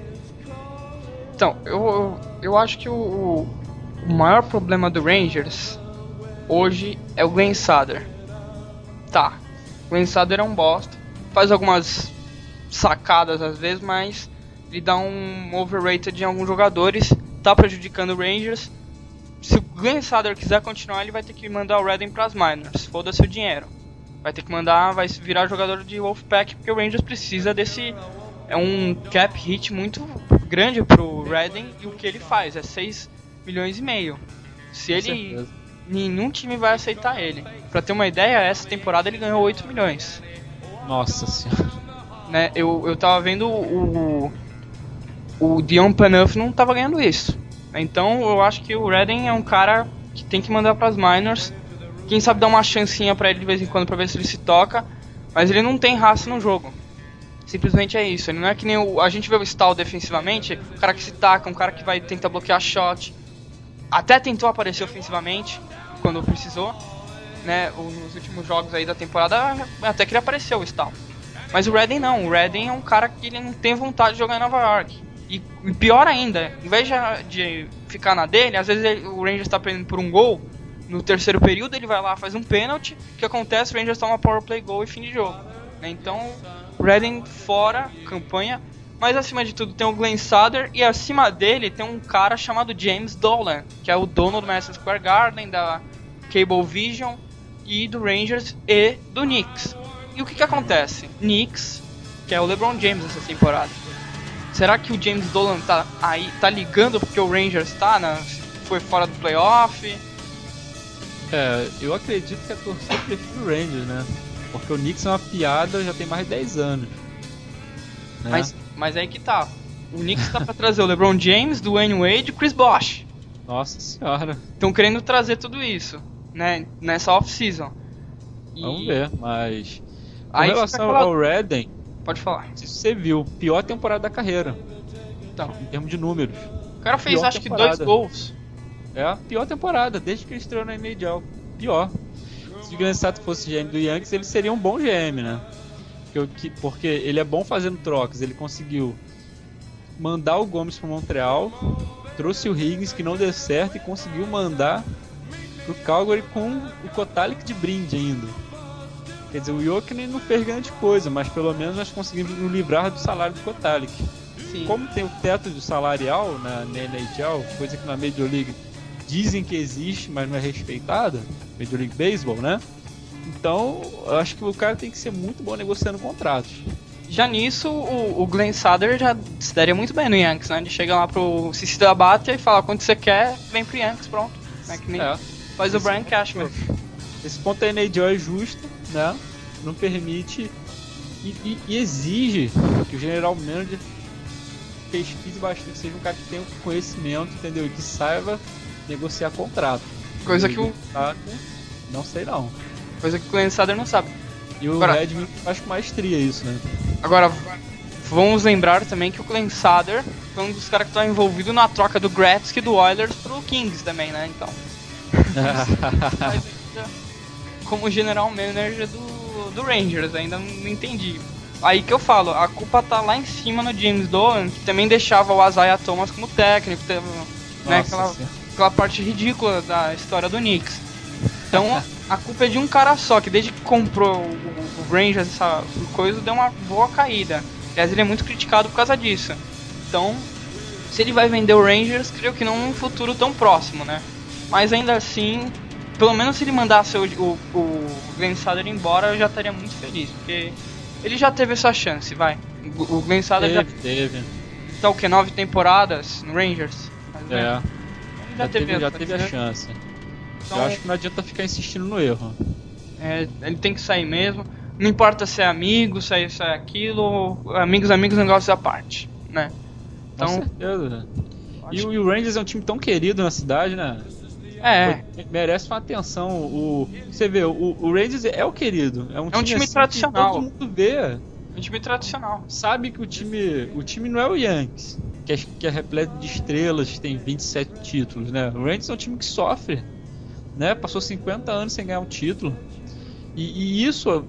Então, eu, eu, eu acho que o, o maior problema do Rangers hoje é o Glenn Sutter. Tá, o Glenn Sutter é um bosta, faz algumas sacadas às vezes, mas ele dá um overrated em alguns jogadores, tá prejudicando o Rangers. Se o Glenn Sutter quiser continuar, ele vai ter que mandar o Redden pras minors, foda-se o dinheiro. Vai ter que mandar, vai virar jogador de Wolfpack, porque o Rangers precisa desse... É um cap hit muito grande pro Redden, e o que ele faz é seis milhões e meio. Se Com ele... certeza. Nenhum time vai aceitar ele. Pra ter uma ideia, essa temporada ele ganhou oito milhões. Nossa senhora. Né? Eu, eu tava vendo o... O Dion Phaneuf não tava ganhando isso. Então eu acho que o Redden é um cara que tem que mandar pras minors. Quem sabe dar uma chancinha pra ele de vez em quando pra ver se ele se toca. Mas ele não tem raça no jogo. Simplesmente é isso. Ele não é que nem o... A gente vê o Stahl defensivamente. O cara que se taca, um cara que vai tentar bloquear shot. Até tentou aparecer ofensivamente quando precisou, né? Nos últimos jogos aí da temporada até que ele apareceu, o Stahl. Mas o Redden não. O Redden é um cara que ele não tem vontade de jogar em Nova York. E, e pior ainda, em vez de, de ficar na dele, às vezes ele, o Rangers está perdendo por um gol. No terceiro período ele vai lá, faz um pênalti. O que acontece? O Rangers toma uma power play goal e fim de jogo, né? Então, Redden fora, campanha. Mas acima de tudo tem o Glenn Sutter. E acima dele tem um cara chamado James Dolan, que é o dono do Madison Square Garden, da Cablevision e do Rangers e do Knicks. E o que que acontece? Knicks, que é o LeBron James essa temporada. Será que o James Dolan tá aí, tá ligando porque o Rangers tá na, foi fora do playoff? É, eu acredito que a torcida prefere o Rangers, né? Porque o Knicks é uma piada já tem mais de dez anos. Né? Mas, mas aí que tá. O Knicks tá pra trazer o LeBron James, Dwayne Wade e Chris Bosh. Nossa senhora. Estão querendo trazer tudo isso, né? Nessa off-season. E... Vamos ver, mas... Com aí relação falar... ao Redden, pode falar. se você viu, pior temporada da carreira. Então. Em termos de números. O cara fez Pior acho temporada. que dois gols. É a pior temporada, desde que ele estreou na N H L. Pior. Se o Glenn Sutter fosse G M do Yankees, ele seria um bom G M, né? Porque, porque ele é bom fazendo trocas. Ele conseguiu mandar o Gomes para Montreal, trouxe o Higgins, que não deu certo, e conseguiu mandar pro Calgary com o Kotalek de brinde ainda. Quer dizer, o Jokinen não fez grande coisa, mas pelo menos nós conseguimos nos livrar do salário do Kotalek. Sim. Como tem o teto de salarial na, na N H L, coisa que na Major League dizem que existe, mas não é respeitada, Major League Baseball, né? Então, eu acho que o cara tem que ser muito bom negociando contratos. Já nisso, o, o Glenn Sutter já se daria muito bem no Yankees, né? Ele chega lá pro Cici da Batia e fala, quando você quer, vem pro Yankees, pronto. Né? Que nem É. faz o Brian Cashman. Esse ponto da N H L é justo, né? Não permite e, e, e exige que o general manager pesquise bastante, seja um cara que tenha conhecimento, entendeu? E que saiba negociar contrato. Coisa que o, não sei não. coisa que o Glenn Sutter não sabe. E o Agora- Redmond faz com maestria isso, né? Agora, vamos lembrar também que o Glenn Sutter foi um dos caras que estão envolvido na troca do Gretzky do Oilers pro Kings também, né? Então, mas ainda como general manager do, do Rangers, ainda não entendi. Aí que eu falo, a culpa tá lá em cima no James Dolan, que também deixava o Isaiah Thomas como técnico, teve, né, Nossa aquela, Senhora. aquela parte ridícula da história do Knicks. Então, a culpa é de um cara só, que desde que comprou o, o Rangers, essa coisa, deu uma boa caída. Aliás, ele é muito criticado por causa disso. Então, se ele vai vender o Rangers, creio que não num futuro tão próximo, né? Mas ainda assim, pelo menos se ele mandasse o, o, o Glenn Sutter embora, eu já estaria muito feliz, porque ele já teve essa chance, vai. O, o Glenn Sutter já Teve, teve. tá o que? Nove temporadas no Rangers? Mais ou É, menos. já, já teve, teve, já essa, teve a né? chance. Então, Eu acho que não adianta ficar insistindo no erro. é, ele tem que sair mesmo. Não importa se é amigo, se é, se é aquilo, amigos, amigos, negócios à parte, né? Com Então, certeza. E, acho o- e o Rangers é um time tão querido na cidade, né? é, Foi- merece uma atenção. O, você vê, o, o Rangers é o querido. É um É um time, time assim, tradicional. Que todo mundo vê. é um time tradicional. Sabe que o time, o time não é o Yankees, que é, que é repleto de estrelas, que tem vinte e sete títulos, né? O Rangers é um time que sofre, né? Passou cinquenta anos sem ganhar um título. E, e isso,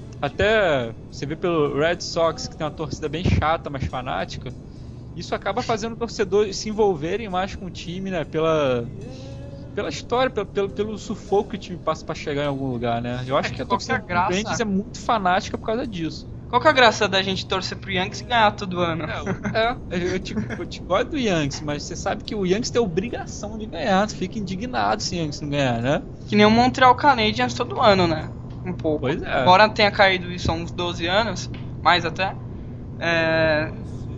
até você vê pelo Red Sox, que tem uma torcida bem chata, mas fanática, isso acaba fazendo o torcedor se envolverem mais com o time, né? Pela, pela história, pelo, pelo, pelo sufoco que o time passa pra chegar em algum lugar, né? Eu acho É que a que torcida do qualquer graça- Rangers é muito fanática por causa disso. Qual que é a graça da gente torcer pro Yankees e ganhar todo ano? É, eu te, eu te gosto do Yankees, mas você sabe que o Yankees tem a obrigação de ganhar. Tu fica indignado se o Yankees não ganhar, né? Que nem o Montreal Canadiens todo ano, né? Um pouco. Pois é. Embora tenha caído isso há uns doze anos, mais até, é...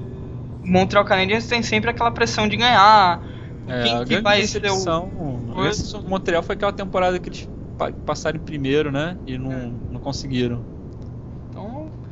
o Montreal Canadiens tem sempre aquela pressão de ganhar. É, Quem a que grande vai ser o... decepção. Oi? Esse Montreal foi aquela temporada que eles pa- passaram em primeiro, né? E não, não conseguiram. Então,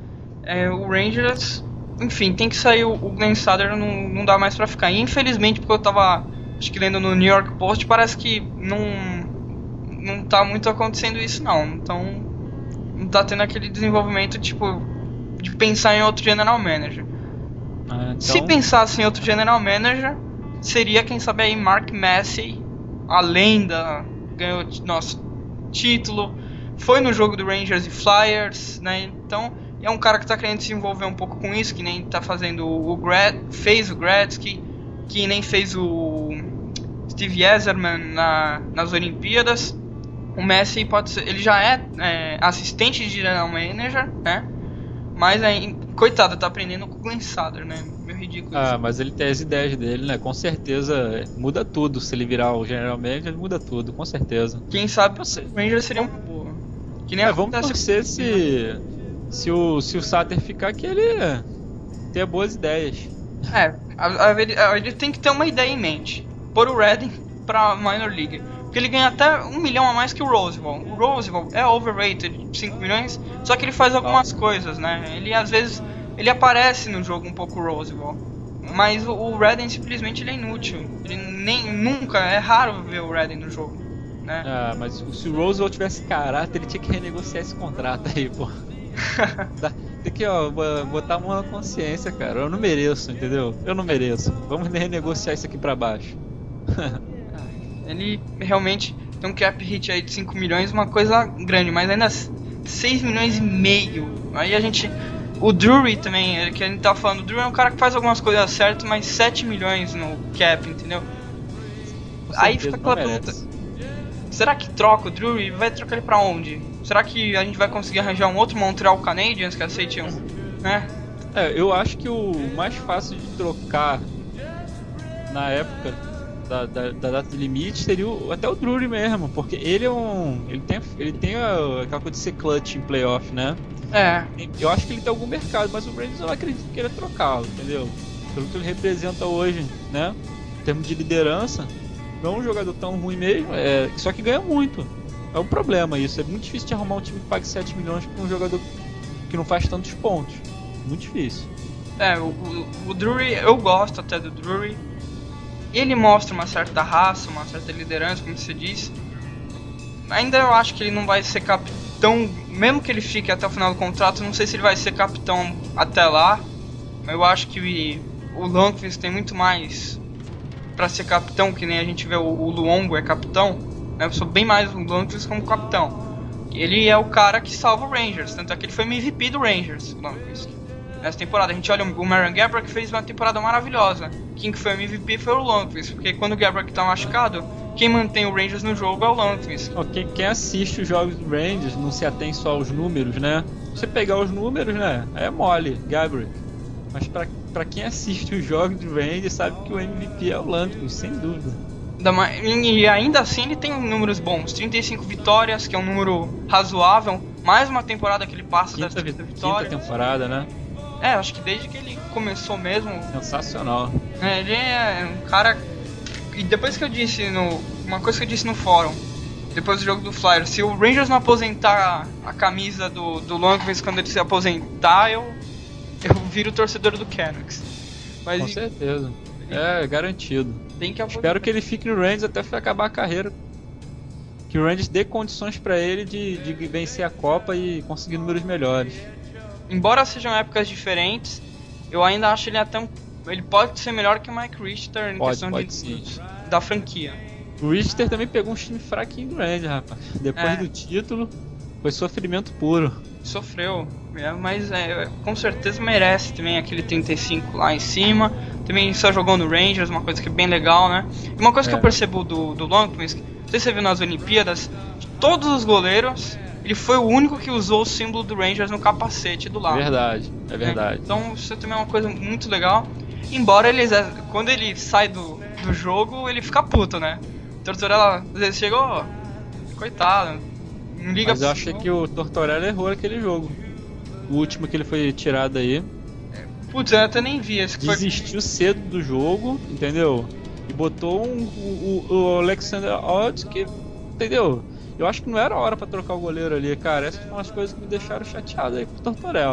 é, o Rangers, enfim, tem que sair o, o Glenn Sutter, não, não dá mais pra ficar. E, infelizmente, porque eu tava, acho que lendo no New York Post, parece que não, não tá muito acontecendo isso não. Então, não tá tendo aquele desenvolvimento, tipo, de pensar em outro general manager. Ah, então... Se pensasse em outro general manager, seria, quem sabe, aí Mark Massey, a lenda, ganhou nosso título, foi no jogo do Rangers e Flyers, né? Então é um cara que tá querendo se envolver um pouco com isso, que nem tá fazendo o Grad, fez o Gretzky, que nem fez o Steve Yzerman na, nas Olimpíadas. O Massey pode ser, ele já é, é assistente de general manager, né? Mas aí, coitado, tá aprendendo com o Glenn Sutter, né? Meio ridículo. Ah, isso. mas ele tem as ideias dele, né? Com certeza muda tudo. Se ele virar o general manager, muda tudo, com certeza. Quem sabe o Rangers seria uma boa. Que nem É, vamos acontece torcer se, se, o, se o Sutter ficar, que ele tenha boas ideias. É, a, a, ele, a, ele tem que ter uma ideia em mente. Pôr o Redding pra Minor League. Porque ele ganha até um milhão a mais que o Roosevelt. O Roosevelt é overrated, cinco milhões, só que ele faz algumas coisas, né? Ele às vezes, ele aparece no jogo um pouco o Roosevelt. Mas o, o Redding simplesmente ele é inútil. Ele nem, nunca, é raro ver o Redding no jogo, né? Ah, mas se o Roosevelt tivesse caráter, ele tinha que renegociar esse contrato aí, pô. Tem que, ó, botar a mão na consciência, cara. Eu não mereço, entendeu? Eu não mereço. Vamos renegociar isso aqui pra baixo. Ele realmente tem um cap hit aí de cinco milhões, uma coisa grande, mas ainda seis milhões e meio. Aí a gente... O Drury também, que a gente tá falando, o Drury é um cara que faz algumas coisas certas, mas sete milhões no cap, entendeu? Aí fica aquela pergunta, será que troca o Drury? Vai trocar ele pra onde? Será que a gente vai conseguir arranjar um outro Montreal Canadiens que aceite um, né? É, eu acho que o mais fácil de trocar na época da, da, da data de limite seria o, até o Drury mesmo, porque ele é um... ele tem, ele tem a, aquela coisa de ser clutch em playoff, né? É. Eu acho que ele tem algum mercado, mas o Rangers eu não acredito que queira trocá-lo, entendeu? Pelo que ele representa hoje, né? Em termos de liderança, não é um jogador tão ruim mesmo, é, só que ganha muito. É um problema isso, é muito difícil de arrumar um time que pague sete milhões pra um jogador que não faz tantos pontos. Muito difícil. É, o, o, o Drury, eu gosto até do Drury. Ele mostra uma certa raça, uma certa liderança, como você disse. Ainda eu acho que ele não vai ser capitão, mesmo que ele fique até o final do contrato, não sei se ele vai ser capitão até lá. Eu acho que o Lundqvist tem muito mais pra ser capitão, que nem a gente vê o, o Luongo é capitão, né? Eu sou bem mais o Lundqvist como capitão. Ele é o cara que salva o Rangers, tanto é que ele foi M V P do Rangers, o Lundqvist. Nessa temporada, a gente olha o Marian Gaborik, que fez uma temporada maravilhosa. Quem que foi o M V P foi o Lundqvist, porque quando o Gaborik tá machucado, quem mantém o Rangers no jogo é o Lundqvist. Quem, quem assiste os jogos do Rangers não se atém só aos números, né? Você pegar os números, né? É mole, Gaborik. Mas pra, pra quem assiste os jogos do Rangers sabe que o M V P é o Lundqvist, sem dúvida. E ainda assim ele tem números bons, trinta e cinco vitórias, que é um número razoável. Mais uma temporada que ele passa das trinta vitórias. Quinta temporada, né? É, acho que desde que ele começou mesmo. Sensacional. É, ele é um cara. E depois que eu disse no. Uma coisa que eu disse no fórum, depois do jogo do Flyers, se o Rangers não aposentar a camisa do, do Lundqvist quando ele se aposentar, eu. Eu viro torcedor do Canucks. Mas com certeza. É, garantido. Tem que aposentar. Espero que ele fique no Rangers até acabar a carreira. Que o Rangers dê condições pra ele de, de vencer a Copa e conseguir números melhores. Embora sejam épocas diferentes, eu ainda acho ele até um, ele pode ser melhor que o Mike Richter em pode, questão pode de, sim. da franquia. O Richter também pegou um time fraquinho do Rangers, rapaz. Depois é. do título, foi sofrimento puro. Sofreu, é, mas é, com certeza merece também aquele trinta e cinco lá em cima. Também só jogou no Rangers, uma coisa que é bem legal, né? E uma coisa é. que eu percebo do, do Lundqvist, não sei se você viu nas Olimpíadas, de todos os goleiros, ele foi o único que usou o símbolo do Rangers no capacete do lado. É verdade, é verdade. É, então isso também é uma coisa muito legal. Embora ele, quando ele sai do, do jogo, ele fica puto, né? O Tortorella às vezes chegou, coitado, não liga. Mas eu achei que o Tortorella errou naquele jogo. O último que ele foi tirado aí. Putz, eu até nem vi esse que Desistiu foi... cedo do jogo, entendeu? E botou um, o, o Alexander Odds que, entendeu? Eu acho que não era a hora pra trocar o goleiro ali, cara. Essas são as coisas que me deixaram chateado aí com o Tortorella.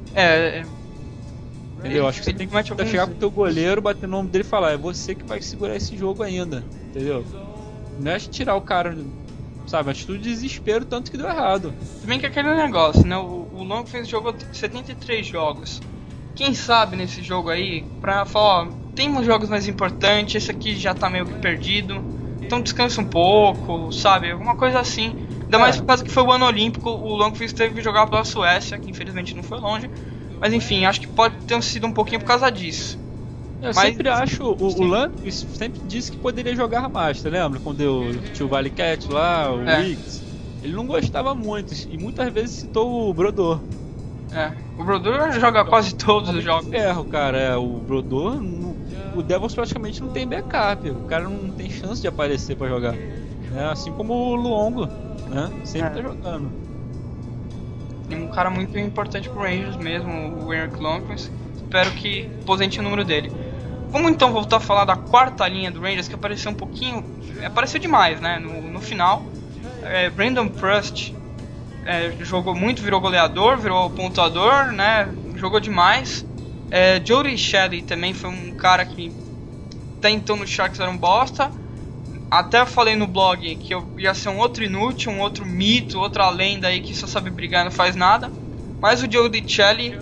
É, é, Entendeu? Acho que você tem que mete alguns- chegar com o teu goleiro, bater no nome dele e falar, é você que vai segurar esse jogo ainda, entendeu? Não é tirar o cara, sabe, atitude de desespero, tanto que deu errado. Se bem que é aquele negócio, né? O, o Longface jogou setenta e três jogos. Quem sabe nesse jogo aí, pra falar, ó, tem uns jogos mais importantes, esse aqui já tá meio que perdido, então descansa um pouco, sabe? Alguma coisa assim. Ainda É. mais por causa que foi o ano olímpico, o Longface teve que jogar pela Suécia, que infelizmente não foi longe. Mas enfim, acho que pode ter sido um pouquinho por causa disso. Eu Mas- sempre acho, o, Sim. o Lan sempre disse que poderia jogar mais, você lembra? Quando eu tinha o Valley Cat lá, o É. Wicks, ele não gostava muito, e muitas vezes citou o Brodor. É, o Brodor joga quase todos os jogos. Ferro, cara, é, o Brodor, não- o Devils praticamente não tem backup, o cara não tem chance de aparecer pra jogar. É, assim como o Luongo, né? Sempre É. tá jogando. Tem um cara muito importante pro Rangers mesmo, o Eric Longface. Espero que aposente o número dele. Vamos então voltar a falar da quarta linha do Rangers, que apareceu um pouquinho... Apareceu demais, né? No, no final, é, Brandon Prust é, jogou muito, virou goleador, virou pontuador, né? Jogou demais. É, Jody Shelley também foi um cara que até então no Sharks era um bosta. Até falei no blog que eu ia ser um outro inútil, um outro mito, outra lenda aí que só sabe brigar e não faz nada. Mas o Joe DiCelli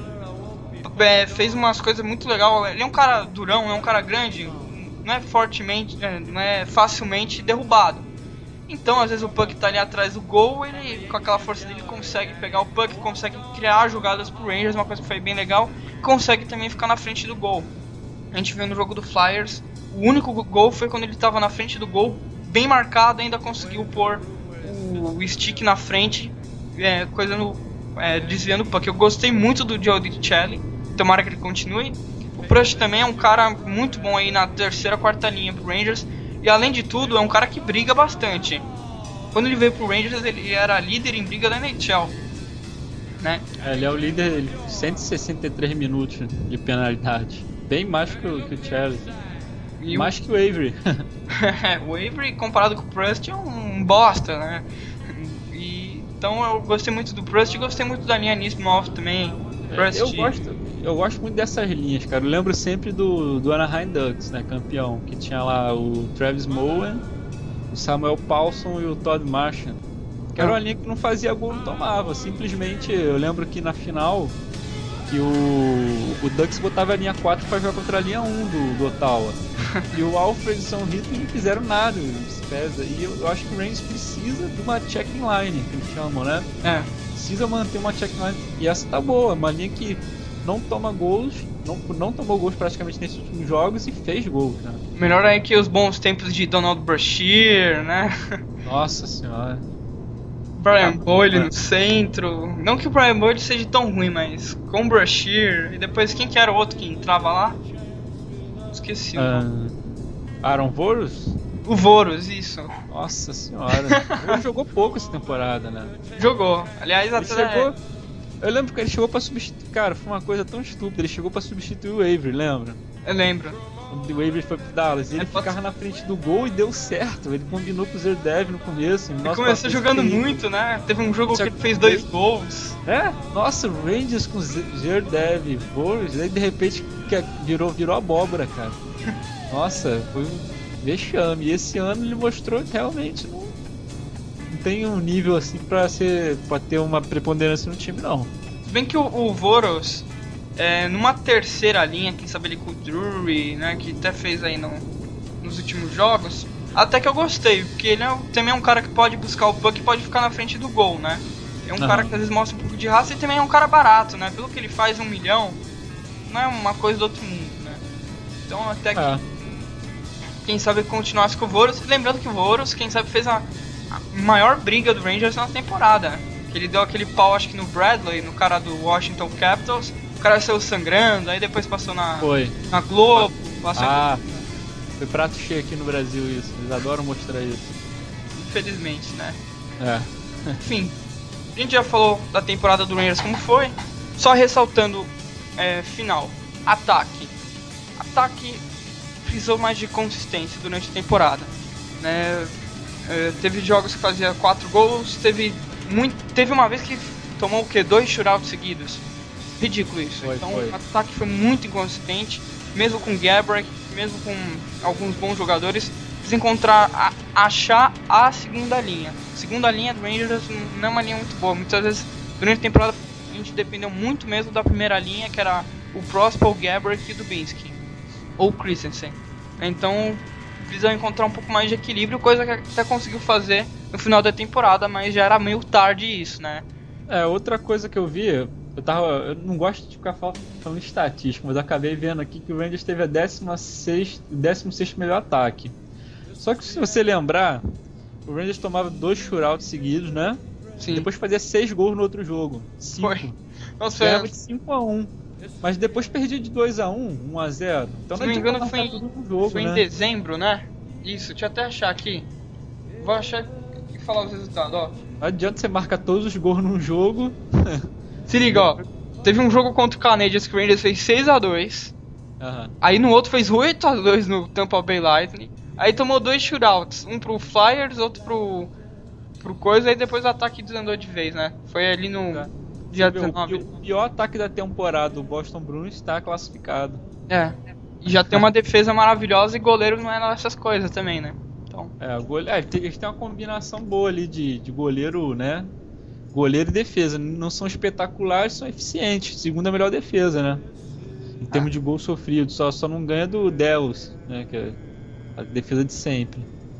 é, fez umas coisas muito legais. Ele é um cara durão, é um cara grande, não é fortemente, é, não é facilmente derrubado. Então, às vezes o puck tá ali atrás do gol, ele com aquela força dele consegue pegar o puck, consegue criar jogadas pro Rangers, uma coisa que foi bem legal, consegue também ficar na frente do gol. A gente viu no jogo do Flyers, o único gol foi quando ele estava na frente do gol, bem marcado, ainda conseguiu pôr o stick na frente, é, coisa no, é, desviando o puck. Eu gostei muito do Joe DiCelli, tomara que ele continue. O Prust também é um cara muito bom aí na terceira, quarta linha pro Rangers, e além de tudo é um cara que briga bastante. Quando ele veio pro Rangers ele era líder em briga da N H L, né? É, ele é o líder, ele- cento e sessenta e três minutos de penalidade. Bem mais que o, que o Charlie. E Mais que o Avery. o Avery comparado com o Prust é um bosta, né? E, então eu gostei muito do Prust e gostei muito da linha Nismov também. Prust, eu, gosto, eu gosto muito dessas linhas, cara. Eu lembro sempre do, do Anaheim Ducks, né? Campeão. Que tinha lá o Travis Moen, o Samuel Paulson e o Todd Marchand. Que era uma linha que não fazia gol, não tomava. Simplesmente, eu lembro que na final, que o, o Ducks botava a linha quatro pra jogar contra a linha um do, do Ottawa. E o Alfred e o São Rito não fizeram nada, os pés. E eu, eu acho que o Rangers precisa de uma checking line, que eles chamam, né? É. Precisa manter uma checking line. E essa tá boa, uma linha que não toma gols, não, não tomou gols praticamente nesses últimos jogos e fez gols, né? Melhor aí que os bons tempos de Donald Brashear, né? Nossa senhora. Brian Ah, Boyle é. no centro. Não que o Brian Boyle seja tão ruim, mas com o Brashear. E depois quem que era o outro que entrava lá? Esqueci o nome. Ah, Aaron Voros? O Voros, isso. Nossa senhora. Ele jogou pouco essa temporada, né? Jogou. Aliás, Ele até chegou. Eu lembro que ele chegou pra substituir. Cara, foi uma coisa tão estúpida. Ele chegou pra substituir o Avery, lembra? eu lembro. Quando o Avery foi pro Dallas. E ele É, pode ficava na frente do gol e deu certo. Ele combinou com o Zerdev no começo. Ele Nossa, começou foi jogando terrível. muito, né? Teve um jogo que Tinha- ele fez dois gols. É? Nossa, o Rangers com Zerdev, Boris, aí de repente que- virou, virou abóbora, cara. Nossa, foi um vexame. E esse ano ele mostrou que realmente não, não tem um nível assim pra, ser, pra ter uma preponderância no time, não. Se bem que o, o Voros, é, numa terceira linha, quem sabe ele com o Drury, né? Que até fez aí no, nos últimos jogos. Até que eu gostei, porque ele é, um- também é um cara que pode buscar o puck e pode ficar na frente do gol, né? É um Aham. cara que às vezes mostra um pouco de raça e também é um cara barato, né? Pelo que ele faz, um milhão, não é uma coisa do outro mundo, né? Então até que, É. quem sabe continuasse com o Voros. Lembrando que o Voros, quem sabe, fez a, a maior briga do Rangers na temporada. Que ele deu aquele pau, acho que no Bradley, no cara do Washington Capitals. O cara saiu sangrando, aí depois passou na, Foi. na Globo. Passou, Ah, foi prato cheio aqui no Brasil isso. Eles adoram mostrar isso. infelizmente, né? É. Enfim, a gente já falou da temporada do Rangers como foi. Só ressaltando, é, final. Ataque. Ataque precisou mais de consistência durante a temporada, né? É, teve jogos que fazia quatro gols, teve muito, teve uma vez que tomou o que dois shootouts seguidos. ridículo isso. Foi, então foi. o ataque foi muito inconsistente, mesmo com Gabrick, mesmo com alguns bons jogadores, eles encontrar, a, achar a segunda linha. A segunda linha do Rangers não é uma linha muito boa. Muitas vezes, durante a temporada, a gente dependeu muito mesmo da primeira linha, que era o Prosper, o Gabrick e o Dubinsky. Ou o Christensen. Então, precisam encontrar um pouco mais de equilíbrio, coisa que até conseguiu fazer no final da temporada, mas já era meio tarde isso, né? É, outra coisa que eu vi, eu tava. Eu não gosto de ficar falando de estatística, mas eu acabei vendo aqui que o Rangers teve a décimo sexto melhor ataque. Só que se você lembrar, o Rangers tomava dois shootouts seguidos, né? Sim. Depois fazia seis gols no outro jogo. Cinco. Foi. Nossa, Ganhava de cinco a um. Mas depois perdia de dois a um, um a zero. Então se não me adianta engano foi, marcar tudo no jogo, foi né? em dezembro, né? Isso, deixa eu até achar aqui. Vou achar e falar os resultados, ó. Não adianta você marcar todos os gols num jogo. Se liga, ó. Teve um jogo contra o Canadiens que o Rangers fez seis a dois. Aham. Aí no outro fez oito a dois no Tampa Bay Lightning. Aí tomou dois shootouts, um pro Flyers, outro pro pro coisa, aí depois o ataque desandou de vez, né? Foi ali no Tá. dia Você vê, o, dezenove. o pior ataque da temporada, o Boston Bruins, está classificado. É. E já tem uma defesa maravilhosa e goleiro não é nessas coisas também, né? Então, É, o gole... é, eles têm uma combinação boa ali de, de goleiro, né? Goleiro e defesa. Não são espetaculares, são eficientes. Segunda melhor defesa, né? Em termos de gol sofrido. Só, só não ganha do Devils, né? Que é a defesa de sempre.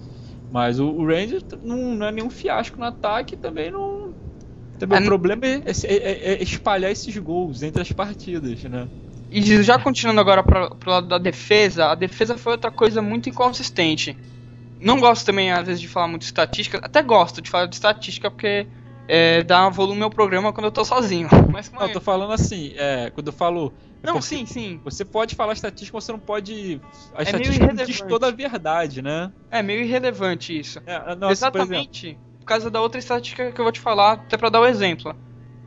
Mas o, o Rangers não, não é nenhum fiasco no ataque, também não. Também É, o problema é, é- é- é espalhar esses gols entre as partidas, né? e já continuando agora pra, pro lado da defesa, a defesa foi outra coisa muito inconsistente. Não gosto também, às vezes, de falar muito de estatística. Até gosto de falar de estatística porque é, dá volume ao programa quando eu tô sozinho. Mas como Não, é- eu tô falando assim, é, quando eu falo. é Não, porque sim, sim. Você pode falar estatística, mas você não pode. A É meio estatística não diz irrelevante. toda a verdade, né? É meio irrelevante isso. É, nossa, por exemplo, Exatamente por causa da outra estatística que eu vou te falar, até pra dar o exemplo.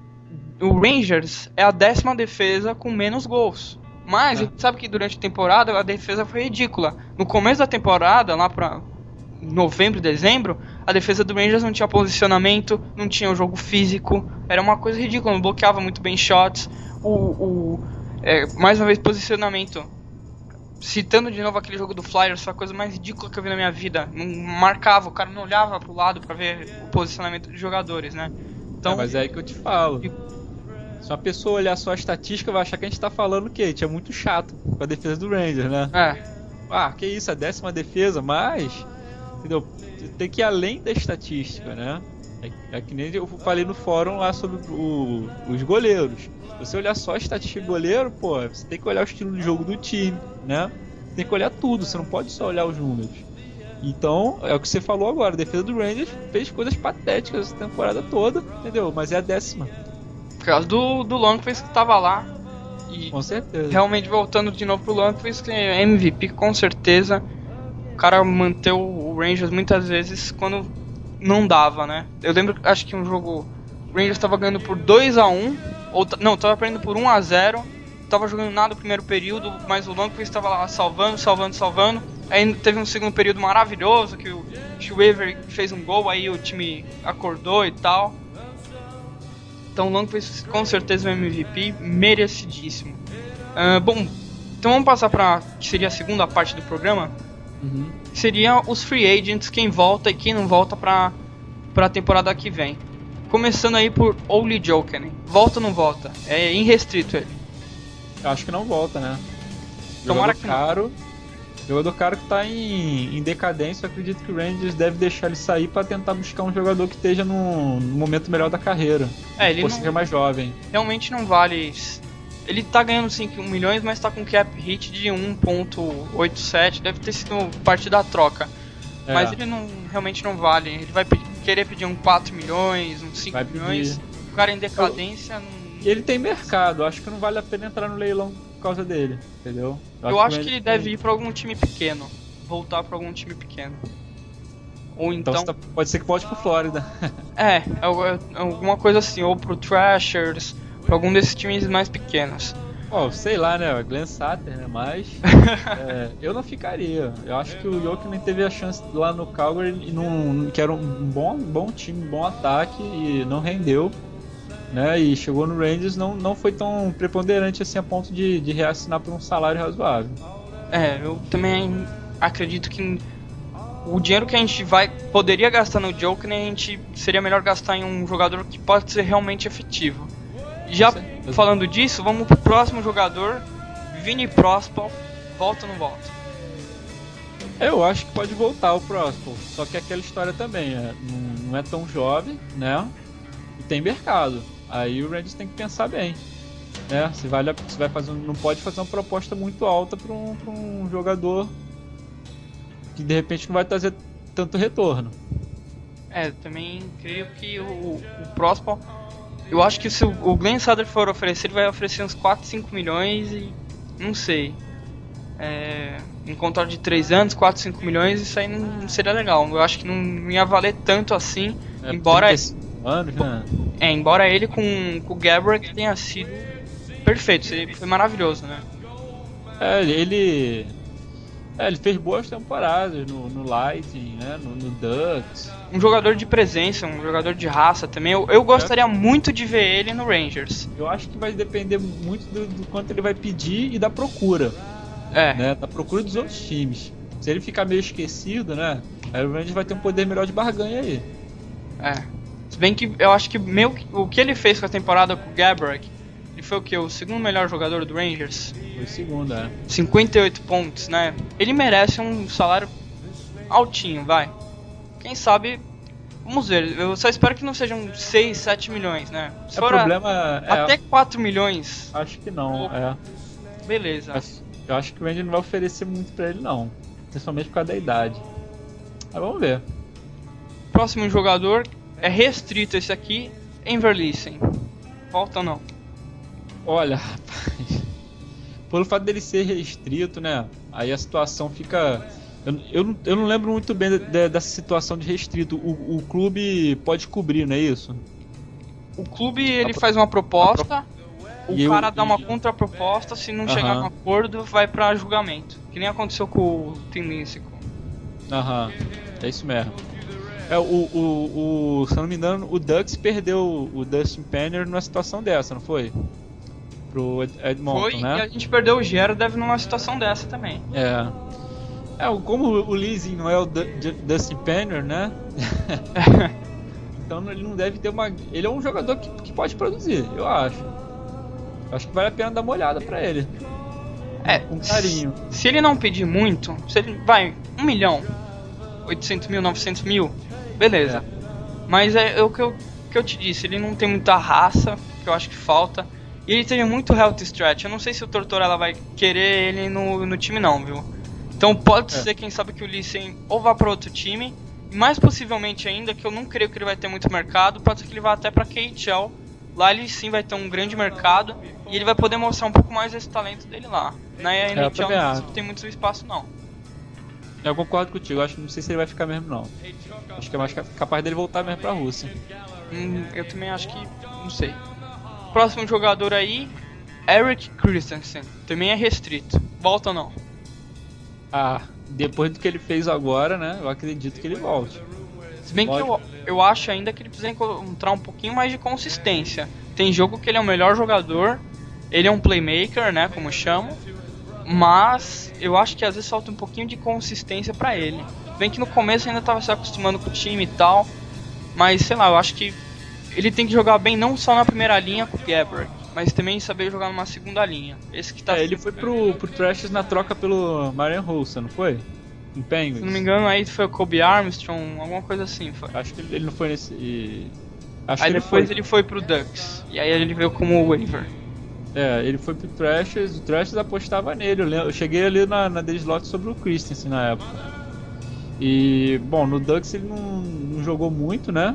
O Rangers é a décima defesa com menos gols. Mas É. a gente sabe que durante a temporada a defesa foi ridícula. No começo da temporada, lá pra novembro, dezembro, a defesa do Rangers não tinha posicionamento, não tinha o jogo físico, era uma coisa ridícula, não bloqueava muito bem shots. O, o é, mais uma vez, posicionamento. Citando de novo aquele jogo do Flyers, foi a coisa mais ridícula que eu vi na minha vida. Não marcava, o cara não olhava pro lado pra ver o posicionamento dos jogadores, né? Então, é, mas é aí que eu te falo. Se uma pessoa olhar só a estatística, vai achar que a gente tá falando o quê? A gente é muito chato com a defesa do Rangers, né? é, Ah, que isso, a décima defesa, mas. Entendeu? Tem que ir além da estatística, né? É, é que nem eu falei no fórum lá sobre o- os goleiros. Se você olhar só a estatística de goleiro, pô, você tem que olhar o estilo de jogo do time, né? Tem que olhar tudo, você não pode só olhar os números. Então, é o que você falou agora, a defesa do Rangers fez coisas patéticas essa temporada toda, entendeu? Mas é a décima, por causa do, do Lundqvist que tava lá. E com certeza. realmente voltando de novo pro Lundqvist, que é M V P com certeza. O cara manteve o Rangers muitas vezes quando não dava, né? Eu lembro, acho que um jogo o Rangers tava ganhando por dois a um, ou t- não, tava perdendo por um a zero, tava jogando nada no primeiro período, mas o Lundqvist tava lá salvando, salvando, salvando. Aí teve um segundo período maravilhoso que o Schweber fez um gol, aí o time acordou e tal. Então o Lundqvist com certeza é um M V P merecidíssimo. Ah, bom, então vamos passar para que seria a segunda parte do programa. Uhum. Que seria os free agents, quem volta e quem não volta para para a temporada que vem. Começando aí por Olli Jokinen. Volta ou não volta? É irrestrito ele. Eu acho que não volta, né? Tomara Jogador que não. caro. Jogador caro que tá em, em decadência. Eu acredito que o Rangers deve deixar ele sair pra tentar buscar um jogador que esteja no, no momento melhor da carreira. É, ele Ou não, seja mais jovem. realmente não vale. Ele tá ganhando cinco milhões, mas tá com cap hit de um vírgula oitenta e sete. Deve ter sido parte da troca. É, Mas ele não, realmente não vale. Ele vai pe- querer pedir um quatro milhões, uns cinco Vai milhões. pedir. O cara em decadência não. E ele tem mercado. Acho que não vale a pena entrar no leilão por causa dele. Entendeu? Eu acho o que ele Rangers deve tem- ir pra algum time pequeno. Voltar pra algum time pequeno. Ou Então, então. você tá- pode ser que volte pro Flórida. É, é, é alguma coisa assim. Ou pro Thrashers, pra algum desses times mais pequenos. Ó, sei lá, né? Glenn Sutter, né? Mas é, eu não ficaria. Eu acho que o Jokinen teve a chance lá no Calgary e não, que era um bom, bom time, um bom ataque e não rendeu. né? E chegou no Rangers, não, não foi tão preponderante assim a ponto de, de reassinar por um salário razoável. É, eu também acredito que o dinheiro que a gente vai poderia gastar no Joker, né, a gente seria melhor gastar em um jogador que pode ser realmente efetivo. Já falando disso, vamos pro próximo jogador, Vini Prospal. Volta ou não volta? Eu acho que pode voltar o Prospal, só que é aquela história também, é, não, não é tão jovem, né? E tem mercado. Aí o Rangers tem que pensar bem, né? Se vale, se vai fazer, não pode fazer uma proposta muito alta para um, pra um jogador que de repente não vai trazer tanto retorno. É, também creio que o, o Prospal, eu acho que se o Glenn Sutter for oferecer, ele vai oferecer uns quatro, cinco milhões e não sei. É, um contrato de três anos, quatro, cinco milhões, isso aí não seria legal. Eu acho que não ia valer tanto assim, É, embora anos, né? é, embora ele com, com o Gabriel tenha sido perfeito, foi maravilhoso, né? É, ele é, ele fez boas temporadas no, no Lightning, né? No, no Ducks. Um jogador de presença, um jogador de raça também. Eu, eu gostaria é. muito de ver ele no Rangers. Eu acho que vai depender muito do, do quanto ele vai pedir e da procura. É. Né, da procura dos outros times. Se ele ficar meio esquecido, né? Aí o Rangers vai ter um poder melhor de barganha aí. É. Se bem que eu acho que meio, o que ele fez com a temporada com o Gabriel, ele foi o que? O segundo melhor jogador do Rangers? Foi o segundo, é. cinquenta e oito pontos, né? Ele merece um salário altinho, vai. Quem sabe. Vamos ver, eu só espero que não sejam seis, sete milhões, né? Se o for problema a, é, até quatro milhões. Acho que não, oh, é. Beleza. Eu acho que o Rangers não vai oferecer muito pra ele, não. Principalmente por causa da idade. Mas vamos ver. Próximo jogador é restrito esse aqui, Enverlissen. Volta ou não? Olha, rapaz. Pelo fato dele ser restrito, né? Aí a situação fica... Eu, eu, não, eu não lembro muito bem de, de, dessa situação de restrito. O, o clube pode cobrir, não é isso? O clube, ele faz uma proposta... Pro... O e cara eu, dá uma e... contraproposta, se não uh-huh. chegar no acordo, vai pra julgamento. Que nem aconteceu com o Tim Lincecum. Aham, é isso mesmo. É, o, o, o, se eu não me engano, o Ducks perdeu o Dustin Penner numa situação dessa, não foi? Pro Edmonton, foi, né? E a gente perdeu o Gero, deve numa situação dessa também. É. É, como o Leasing não é o D- Dustin Penner, né? Então ele não deve ter uma... Ele é um jogador que, que pode produzir, eu acho. Acho que vale a pena dar uma olhada pra ele. É, com carinho. Se ele não pedir muito, se ele vai um milhão, oitocentos mil, novecentos mil, beleza. É. Mas é, é o que eu, que eu te disse, ele não tem muita raça, que eu acho que falta. E ele teve muito health stretch. Eu não sei se o Tortorella vai querer ele no, no time não, viu? Então pode é. ser, quem sabe, que o Lissen ou vá pra outro time. E mais possivelmente ainda, que eu não creio que ele vai ter muito mercado, pode ser que ele vá até pra K H L. Lá ele sim vai ter um grande mercado e ele vai poder mostrar um pouco mais esse talento dele lá. Na N H L não tem muito espaço não. Eu concordo contigo, eu acho que não sei se ele vai ficar mesmo não. Acho que é mais capaz dele voltar mesmo pra Rússia. Hum, eu também acho que... não sei. Próximo jogador aí, Eric Christensen. Também é restrito. Volta ou não? Ah, depois do que ele fez agora, né, eu acredito que ele volte. Se bem Pode. que eu, eu acho ainda que ele precisa encontrar um pouquinho mais de consistência. Tem jogo que ele é o melhor jogador, ele é um playmaker, né, como chamam, mas eu acho que às vezes falta um pouquinho de consistência pra ele. Se bem que no começo ainda tava se acostumando com o time e tal, mas sei lá, eu acho que ele tem que jogar bem não só na primeira linha com o Gabriel, mas também saber jogar numa segunda linha. Esse que tá é, ele foi pro, pro Thrashers na troca pelo Marian Hossa, não foi? Em Penguins. Se não me engano, aí foi o Kobe Armstrong, alguma coisa assim. Foi. Acho que ele não foi nesse... E... Acho aí que depois ele foi. ele foi pro Ducks, e aí ele veio como waiver. É, ele foi pro Thrashers, o Thrashers apostava nele. Eu, lembro, eu cheguei ali na, na deslot sobre o Christensen na época. E, bom, no Ducks ele não, não jogou muito, né?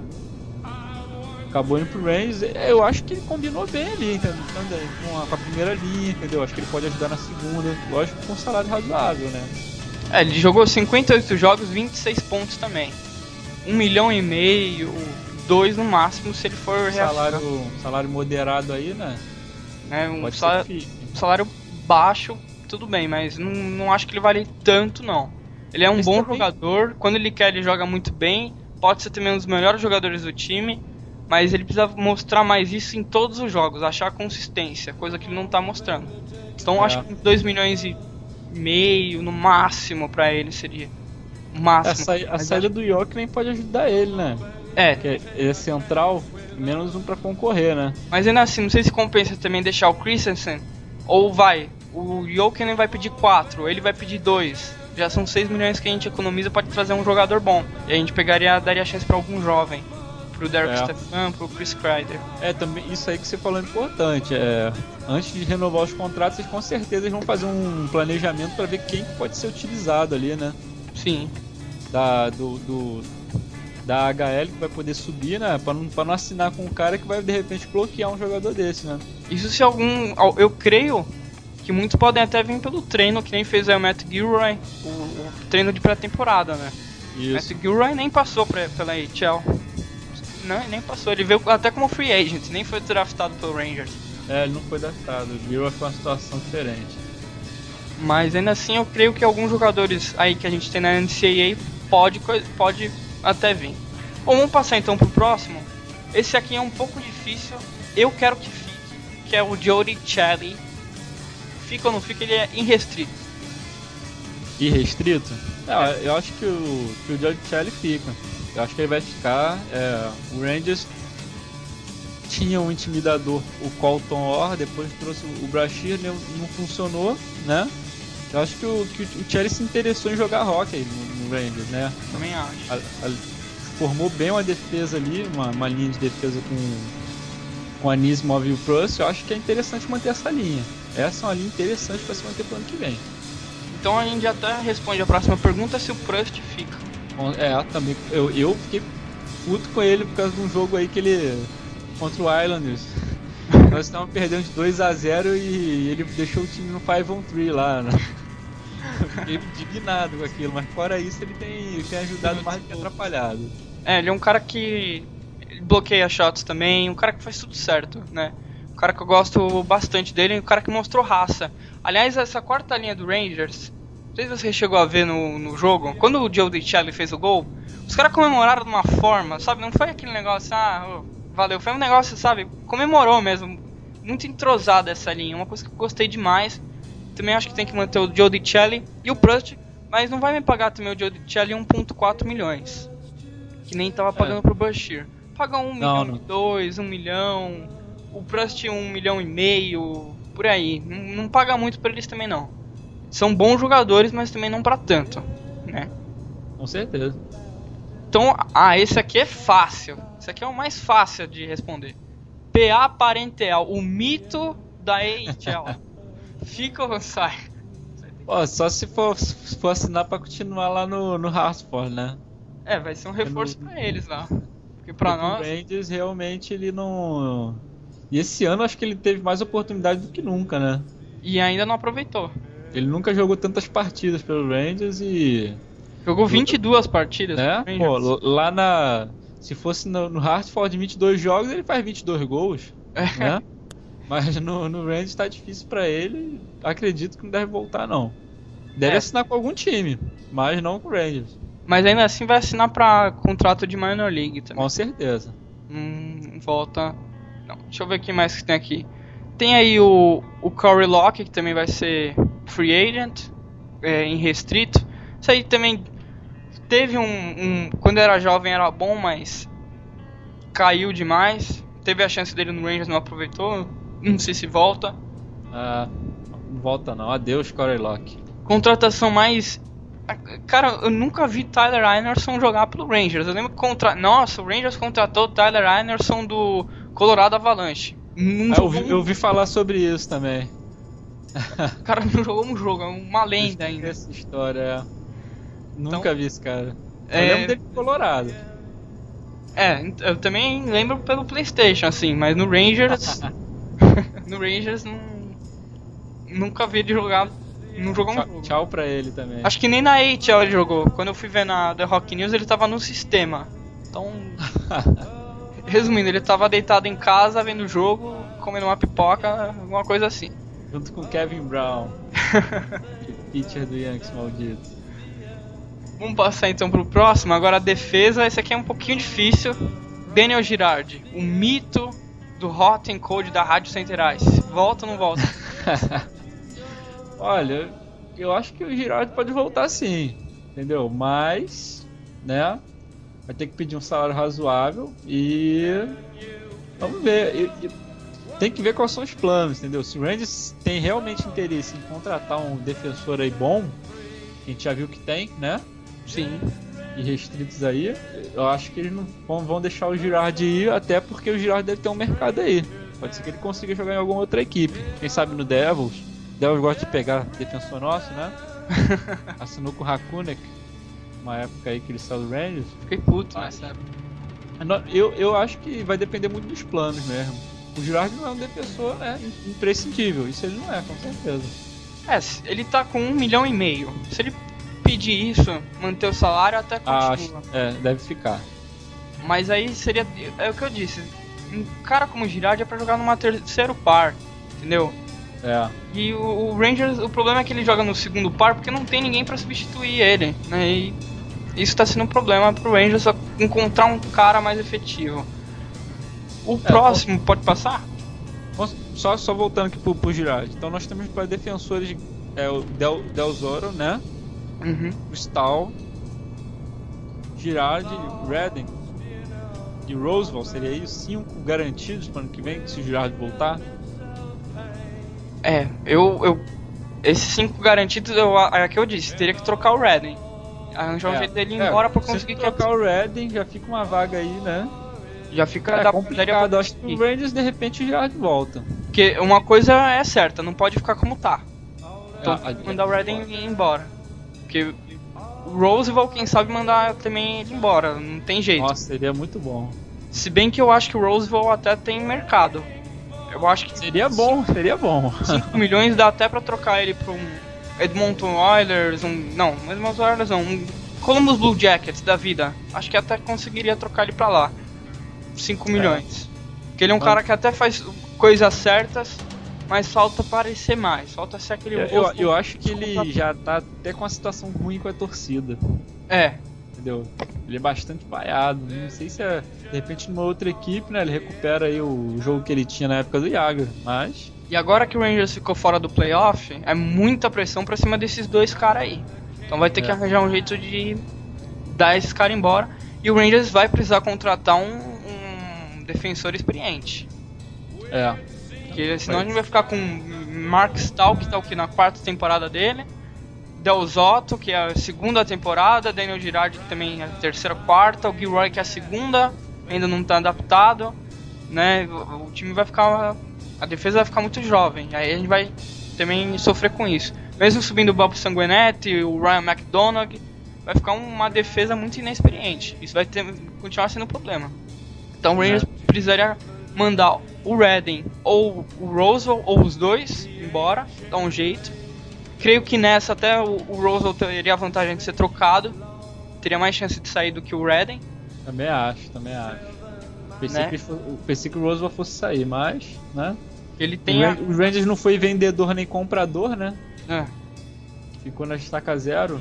Acabou indo pro Rangers. Eu acho que ele combinou bem ali, entendeu? Com a, com a primeira linha, entendeu? Acho que ele pode ajudar na segunda, lógico, com um salário razoável, né? É, ele jogou cinquenta e oito jogos, vinte e seis pontos também. Um milhão e meio, dois no máximo, se ele for... Salário, salário moderado aí, né? É, um salário, salário baixo, tudo bem, mas não, não acho que ele vale tanto, não. Ele é um Esse bom também... jogador, quando ele quer ele joga muito bem, pode ser também um dos melhores jogadores do time, mas ele precisa mostrar mais isso em todos os jogos, achar consistência, coisa que ele não tá mostrando. Então É. acho que dois milhões e meio no máximo pra ele seria. O máximo. A, sa- a Mas saída do Jokinen pode ajudar ele, né? É, Porque ele é central, menos um pra concorrer, né? mas ainda assim, não sei se compensa também deixar o Christensen, ou vai, o Jokinen vai pedir quatro, ele vai pedir dois. Já são seis milhões que a gente economiza, pode trazer um jogador bom. E a gente pegaria, daria chance pra algum jovem. Pro Derek É. Stefan, pro Chris Kreider. É, também isso aí que você falou é importante. É, antes de renovar os contratos, eles com certeza eles vão fazer um planejamento pra ver quem que pode ser utilizado ali, né? Sim. Da, do, do- da H L que vai poder subir, né? Pra não, pra não assinar com um cara que vai de repente bloquear um jogador desse, né? Isso se algum... Eu creio que muitos podem até vir pelo treino, que nem fez aí o Matt Gilroy, o, o treino de pré-temporada, né? Isso. Matt Gilroy nem passou pra, pela A H L. Não, ele nem passou, ele veio até como free agent, nem foi draftado pelo Rangers. É, ele não foi draftado. O Giro foi uma situação diferente. Mas ainda assim eu creio que alguns jogadores aí que a gente tem na N C A A pode, co- pode até vir. Bom, vamos passar então pro próximo. Esse aqui é um pouco difícil, eu quero que fique, que é o Jody Chelly. Fica ou não fica, ele é irrestrito. Irrestrito? Não, eu acho que o, que o George Shelley fica. Eu acho que ele vai ficar. É, o Rangers tinha um intimidador, o Colton Orr, depois trouxe o Brashear, não, não funcionou, né? Eu acho que o, que o Shelley se interessou em jogar hockey no, no Rangers, né? Também acho. A- a- formou bem uma defesa ali, uma, uma linha de defesa com, com a Nismov e o Prust. Eu acho que é interessante manter essa linha. Essa é uma linha interessante para se manter pro ano que vem. Então a gente até responde a próxima pergunta se o Prust fica. Bom, É, também. Eu, eu fiquei puto com ele por causa de um jogo aí que ele. Contra o Islanders. Nós estávamos perdendo de dois a zero e ele deixou o time no cinco on três lá, né? Eu fiquei indignado com aquilo, mas fora isso ele tem, ele tem ajudado mais do que atrapalhado. É, ele é um cara que ele bloqueia shots também, um cara que faz tudo certo, né? Um cara que eu gosto bastante dele, um cara que mostrou raça. Aliás, essa quarta linha do Rangers, não sei se você chegou a ver no, no jogo, quando o Joe DiCelli fez o gol, os caras comemoraram de uma forma, sabe? Não foi aquele negócio, ah, oh, valeu, foi um negócio, sabe? Comemorou mesmo, muito entrosada essa linha, uma coisa que eu gostei demais. Também acho que tem que manter o Joe DiCelli e o Prust, mas não vai me pagar também o Joe DiCelli um vírgula quatro milhões, que nem tava pagando É. pro Bashir. Paga um milhão não. e dois, um milhão, o Prust um milhão e meio, por aí. Não, não paga muito pra eles também não. São bons jogadores, mas também não pra tanto, né? Com certeza. Então, ah, esse aqui é fácil. Esse aqui é o mais fácil de responder. P A Parenteal, o mito da A H L. Fica ou sai? Ó, só se for, se for assinar pra continuar lá no, no Hartford, né? É, vai ser um reforço não- pra eles lá. Porque pra Porque nós... O Rangers realmente ele não. E esse ano acho que ele teve mais oportunidade do que nunca, né? E ainda não aproveitou. Ele nunca jogou tantas partidas pelo Rangers e. Jogou vinte e duas partidas. Né? pro Pô, Rangers. l- lá na. Se fosse no, no Hartford vinte e dois jogos, ele faz vinte e dois gols. É. Né? Mas no, no Rangers tá difícil pra ele. Acredito que não deve voltar, não. Deve É. assinar com algum time, mas não com o Rangers. Mas ainda assim vai assinar pra contrato de Minor League também. Com certeza. Hum, volta. Não, deixa eu ver o que mais que tem aqui. Tem aí o, o Corey Locke, que também vai ser free agent, é, em restrito. Isso aí também teve um, um. Quando era jovem era bom, mas caiu demais. Teve a chance dele no Rangers, não aproveitou. Não sei se volta. Ah, não volta não. Adeus, Corey Locke. Contratação mais. Cara, eu nunca vi Tyler Anderson jogar pelo Rangers. Eu lembro que contra... Nossa, o Rangers contratou o Tyler Anderson do Colorado Avalanche. Não Ah, eu, jogou vi, um- eu vi falar sobre isso também. O cara não jogou um jogo, é uma lenda ainda. Essa história, é. Nunca vi esse cara. Eu É- lembro dele do Colorado. É, eu também lembro pelo PlayStation, assim, mas no Rangers. no Rangers não. Nunca vi ele jogar. Não jogou um Tchau, jogo. tchau pra ele também. Acho que nem na A H L ele jogou. Quando eu fui ver na The Rock News, ele tava no sistema. Então. Resumindo, ele tava deitado em casa vendo o jogo, comendo uma pipoca, alguma coisa assim. Junto com Kevin Brown. Pitcher do Yankees maldito. Vamos passar então pro próximo. Agora a defesa, esse aqui é um pouquinho difícil. Daniel Girardi, o mito do Hot and Cold da Rádio Center Ice. Volta ou não volta? Olha, eu acho que o Girardi pode voltar sim, entendeu? Mas, né, vai ter que pedir um salário razoável e vamos ver. E, e, tem que ver quais são os planos, entendeu? Se o Rangers tem realmente interesse em contratar um defensor aí bom, a gente já viu que tem, né? Sim. E restritos aí, eu acho que eles não vão, vão deixar o Girardi ir, até porque o Girardi deve ter um mercado aí. Pode ser que ele consiga jogar em alguma outra equipe. Quem sabe no Devils. Devils gosta de pegar defensor nosso, né? Assinou com o Hakunek, uma época aí que ele saiu do Rangers. Fiquei puto nessa época. Eu, eu acho que vai depender muito dos planos mesmo. O Girardi não é um defensor, né, imprescindível. Isso ele não é, com certeza. É, ele tá com um milhão e meio. Se ele pedir isso, manter o salário, até continua. Ah, é, deve ficar. Mas aí seria... É o que eu disse. Um cara como o Girardi é pra jogar numa terceiro par, entendeu? É. E o, o Rangers, o problema é que ele joga no segundo par porque não tem ninguém pra substituir ele, né? E isso tá sendo um problema pro Rangers, só encontrar um cara mais efetivo. O É, próximo pode passar? Só, só voltando aqui pro, pro Girardi. Então nós temos para defensores é, o Del, Del Zoro, né? Uhum. O Stahl, Girardi, Redden e Roosevelt. Seria aí os cinco garantidos para o ano que vem, se o Girardi voltar? É, eu, eu esses cinco garantidos, eu, é que eu disse, teria que trocar o Redden. Arranjar um É, jeito dele ir é, embora pra se conseguir trocar o Redden, já fica uma vaga aí, né? Já fica É da, complicado, acho que o Rangers de repente o Girardi volta. Porque uma coisa é certa, não pode ficar como tá. Então Ah, mandar o Redden ir embora. Porque o Roosevelt, quem sabe, mandar também ele embora, não tem jeito. Nossa, seria muito bom. Se bem que eu acho que o Roosevelt até tem mercado. Eu acho que Seria bom, seria bom. cinco milhões dá até pra trocar ele pra um Edmonton Oilers, um... Não, um Edmonton Oilers não, um Columbus Blue Jackets da vida. Acho que até conseguiria trocar ele pra lá. cinco milhões. Porque ele é um Mas... cara que até faz coisas certas, mas falta parecer mais. Falta ser aquele... Eu, eu, rosto eu acho que ele contratado. já tá até com uma situação ruim com a torcida. É, Entendeu? Ele é bastante vaiado. Não sei se é, de repente, numa outra equipe, né? Ele recupera aí o jogo que ele tinha na época do Jagr. Mas. e agora que o Rangers ficou fora do playoff, é muita pressão pra cima desses dois caras aí. Então vai ter É. que arranjar um jeito de dar esses caras embora. E o Rangers vai precisar contratar um, um defensor experiente. É. Porque senão a gente vai ficar com Mark Stahl, que tá aqui na quarta temporada dele, Del Zotto, que é a segunda temporada, Daniel Girardi, que também é a terceira, quarta, o Gilroy, que é a segunda, ainda não tá adaptado, né? O, o time vai ficar... A defesa vai ficar muito jovem, aí a gente vai também sofrer com isso. Mesmo subindo o Bob Sanguinetti, o Ryan McDonough, vai ficar uma defesa muito inexperiente. Isso vai ter, continuar sendo um problema. Então o Rangers É. precisaria mandar o Redden ou o Roosevelt, ou os dois, embora, dar um jeito. Creio que nessa até o, o Roosevelt teria a vantagem de ser trocado. Teria mais chance de sair do que o Redden. Também acho, também acho. Pensei, Né? que, ele fo- pensei que o Roosevelt fosse sair, mas, né? Ele O, tem a... Ran- o Rangers não foi vendedor nem comprador, né? É, Ficou na estaca zero.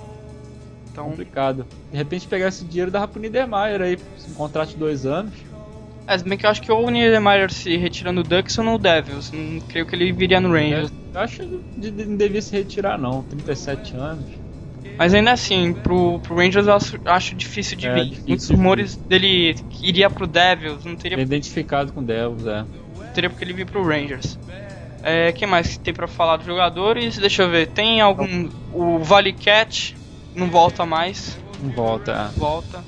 então... Complicado. De repente pegar esse dinheiro dava pro Niedermayer aí, um contrato de dois anos. É, se bem que eu acho que ou o Niedermayer se retirando do Ducks ou no Devils. Não creio que ele viria no Rangers. Eu acho que de- de- não devia se retirar não, trinta e sete anos. Mas ainda assim, pro, pro Rangers eu acho, acho difícil de É, vir. difícil Muitos de rumores dele que iria pro Devils, não teria, É identificado com Devils, é. teria porque ele vir pro Rangers. É, quem mais que tem pra falar dos jogadores? Deixa eu ver, tem algum... O Valley Cat não volta mais, Não volta, é. volta.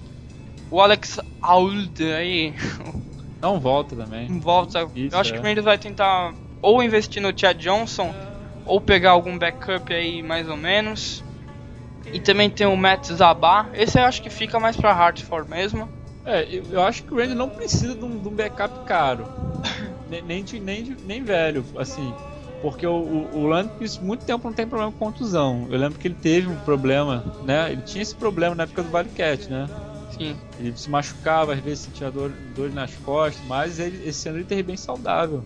O Alex Auld aí Não volta também. não volta. Isso, eu acho é. que o Rangers vai tentar ou investir no Chad Johnson, ou pegar algum backup aí mais ou menos. E também tem o Matt Zabá. Esse eu acho que fica mais pra Hartford mesmo. É, eu, eu acho que o Rangers não precisa de um, de um backup caro. nem, nem, de- nem, de- nem velho, assim. Porque o, o, o Lundqvist muito tempo não tem problema com contusão. Eu lembro que ele teve um problema, né? Ele tinha esse problema na época do Wildcat, né? Sim. Ele se machucava, às vezes sentia dor, dor nas costas, mas ele, esse ano ele teve bem saudável.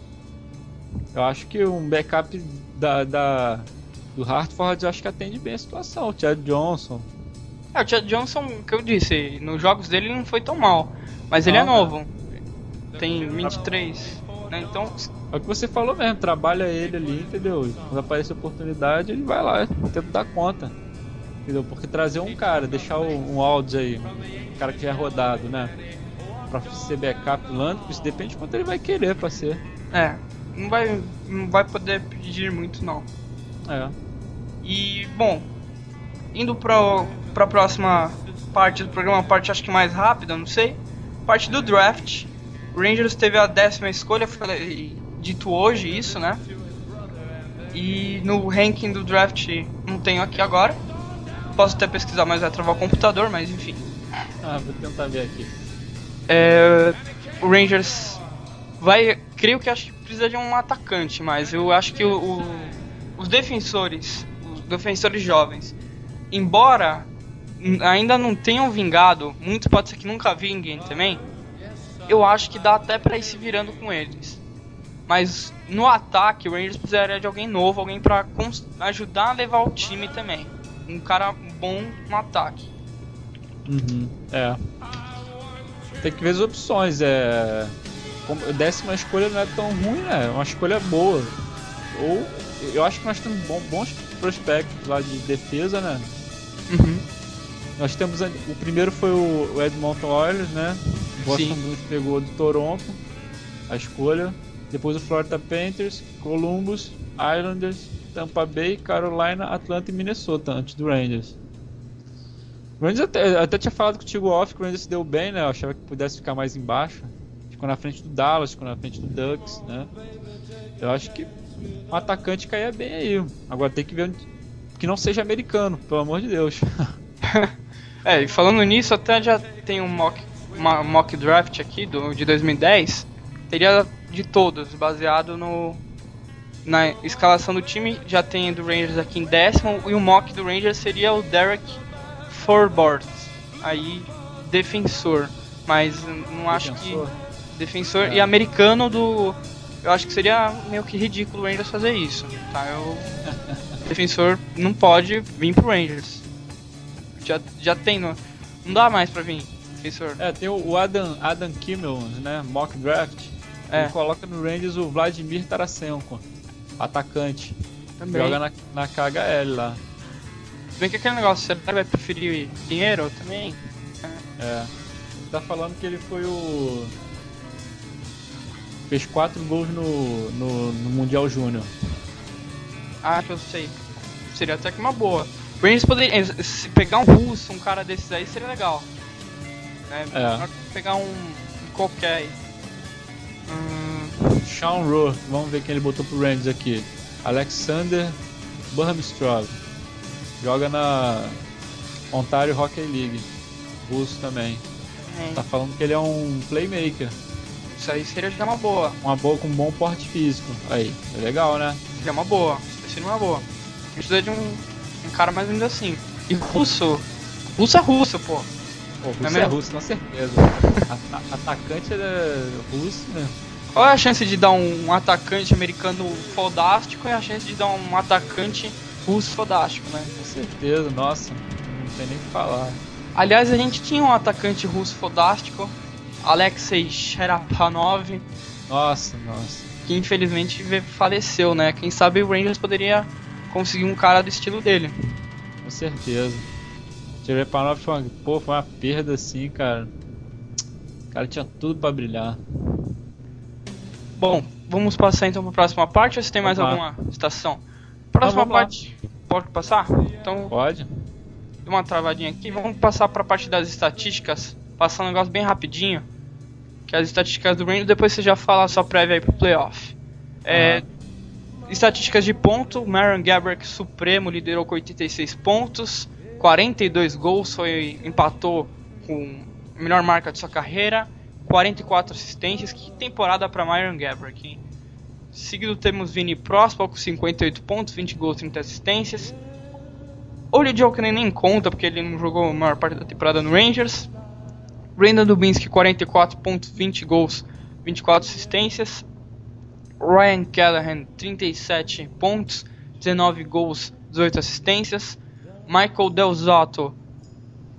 Eu acho que um backup da, da, do Hartford eu acho que atende bem a situação. O Chad Johnson. É, o Chad Johnson, que eu disse, nos jogos dele ele não foi tão mal. Mas ele é Ah, novo. Tem vinte e três, né? Então, É o que você falou mesmo, trabalha ele ali, entendeu? Quando aparece a oportunidade, ele vai lá, tenta dar conta. Entendeu? Porque trazer um cara, deixar um Aldridge aí, um cara que já é rodado, né? Pra ser backup Landry, isso depende de quanto ele vai querer pra ser. é, não vai, não vai poder pedir muito não. É. E, bom, indo pra, pra próxima parte do programa, a parte acho que mais rápida, não sei. Parte do draft. O Rangers teve a décima escolha, foi dito hoje isso, né? E no ranking do draft não tenho aqui agora. Posso até pesquisar, mas vai travar o computador, mas enfim. Ah, vou tentar ver aqui. É, o Rangers vai, creio que acho que precisa de um atacante, mas eu acho que o, o, os defensores, os defensores jovens, embora ainda não tenham vingado, muito pode ser que nunca vinguem também, eu acho que dá até pra ir se virando com eles. Mas no ataque o Rangers precisaria de alguém novo, alguém pra cons- ajudar a levar o time também. Um cara bom no ataque. Uhum. É. Tem que ver as opções. É. Como- Décima escolha não é tão ruim, né? É uma escolha boa. Ou eu acho que nós temos bom- bons prospectos lá de defesa, né? Uhum. Nós temos a- o primeiro foi o o Edmonton Oilers, né? O Boston Sim. Bruins pegou do Toronto a escolha. Depois o Florida Panthers, Columbus, Islanders, Tampa Bay, Carolina, Atlanta e Minnesota antes do Rangers. O Rangers até, até tinha falado contigo off que o Rangers se deu bem, né? Eu achava que pudesse ficar mais embaixo. Ficou na frente do Dallas, ficou na frente do Ducks, né? Eu acho que um atacante caía bem aí. Agora tem que ver onde- que não seja americano, pelo amor de Deus. É, e falando nisso, até já tem um mock, uma mock draft aqui do, de dois mil e dez. Teria de todos, baseado no na escalação do time. Já tem do Rangers aqui em décimo. E o mock do Rangers seria o Derek Forbort. Aí, defensor. Mas não acho Defensor? que... Defensor É. e americano do... Eu acho que seria meio que ridículo o Rangers fazer isso. Tá? Eu... Defensor não pode vir pro Rangers. Já, já tem, não, não dá mais pra vir, defensor. É, tem o Adam, Adam Kimmel, né? Mock draft. É. Ele coloca no Rangers o Vladimir Tarasenko, atacante. Também. Joga na, na K H L lá. Se bem que aquele negócio, você vai preferir dinheiro também? É. Ele tá falando que ele foi o. Fez quatro gols no, no, no Mundial Júnior. Ah, que eu sei. Seria até que uma boa. O Rangers poderia. eh, Se pegar um russo, um cara desses aí, seria legal. Né? É. Melhor que pegar um, um qualquer aí. Hum, Sean Rowe, vamos ver quem ele botou pro Rangers aqui. Alexander Burmstrov. Joga na Ontario Hockey League. Russo também. é, Tá falando que ele é um playmaker. isso aí seria já uma boa. Uma boa com um bom porte físico. Aí, é legal, né? Seria uma boa. Seria uma boa. A gente precisa de um, um cara mais ou menos assim. E russo. Russo é russo, pô. Pô, russo É é, mesmo? russo, com certeza. A- a- atacante é russo, né? Qual é a chance de dar um atacante americano fodástico e a chance de dar um atacante russo fodástico, né? Com certeza, nossa. Não tem nem o que falar. Aliás, a gente tinha um atacante russo fodástico, Alexei Sharapanov, Nossa, nossa. que infelizmente ve- faleceu, né? Quem sabe o Rangers poderia conseguir um cara do estilo dele. Com certeza. Cherepanov foi uma, pô, foi uma perda assim, cara. O cara tinha tudo pra brilhar. Bom, vamos passar então para a próxima parte ou se tem mais Vamos lá. alguma estação? Próxima vamos lá. parte, pode passar? Então, Pode? deu uma travadinha aqui. Vamos passar para a parte das estatísticas, passar um negócio bem rapidinho, que é as estatísticas do Rangers, depois você já fala a sua prévia aí pro playoff. É, estatísticas de ponto, Marion Gaborik Supremo liderou com oitenta e seis pontos, quarenta e dois gols, foi, empatou com a melhor marca de sua carreira, quarenta e quatro assistências. Que temporada para Marion Gaborik, hein? Seguido temos Vini Prospal com cinquenta e oito pontos, vinte gols, trinta assistências. Olho Jokinen nem conta porque ele não jogou a maior parte da temporada no Rangers. Brandon Dubinsky, quarenta e quatro pontos, vinte gols, vinte e quatro assistências. Ryan Callahan, trinta e sete pontos, dezenove gols, dezoito assistências. Michael Del Zotto,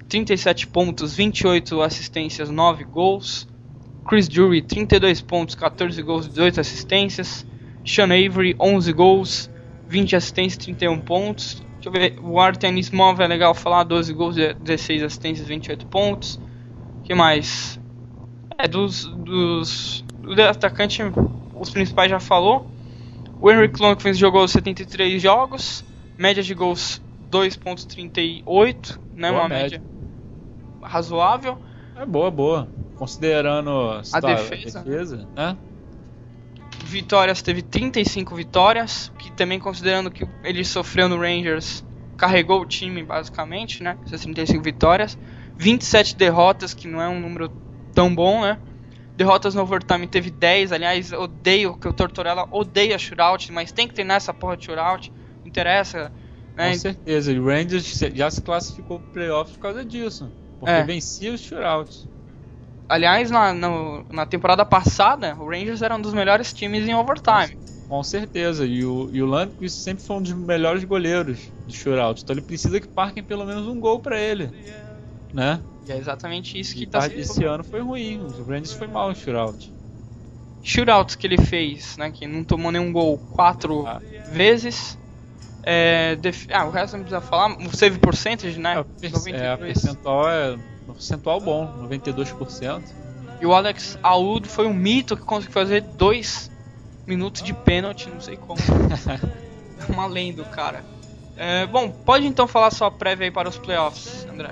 trinta e sete pontos, vinte e oito assistências, nove gols. Chris Drury, trinta e dois pontos, quatorze gols, dezoito assistências. Sean Avery, onze gols, vinte assistências, trinta e um pontos. Deixa eu ver, o Artem Ismov é legal falar, doze gols, dezesseis assistências, vinte e oito pontos. O que mais? É, dos, dos do atacante, os principais já falou. O Henrik Lundqvist jogou setenta e três jogos, média de gols dois ponto trinta e oito, né, Boa uma média. média razoável. É boa, boa. Considerando A defesa. a defesa, né? Vitórias, teve trinta e cinco vitórias, que também considerando que ele sofreu no Rangers, carregou o time basicamente, né? Essas trinta e cinco vitórias. vinte e sete derrotas, que não é um número tão bom, né? Derrotas no overtime teve dez, aliás, odeio que o Tortorella odeia shootout, mas tem que treinar essa porra de shootout, não interessa, né? Com certeza, e o Rangers já se classificou pro playoffs por causa disso, porque É. vencia os shootouts. Aliás, na, no- na temporada passada, o Rangers era um dos melhores times em overtime. Com certeza, e o, e o Lundqvist sempre foi um dos melhores goleiros de shootout, então ele precisa que parquem pelo menos um gol pra ele, né? E é exatamente isso que E tá tá, sendo. esse ano foi ruim, o Rangers foi mal em shootout. Shootouts que ele fez, né? Que não tomou nenhum gol quatro Ah. vezes. É, def... Ah, o resto não precisa falar. O save percentage, né? É, o per- noventa é, e a dois. percentual é um percentual bom, noventa e dois por cento. E o Alex Aoud foi um mito que conseguiu fazer dois minutos de pênalti, não sei como. Uma lenda, o cara. É, bom, pode então falar sua prévia aí para os playoffs, André.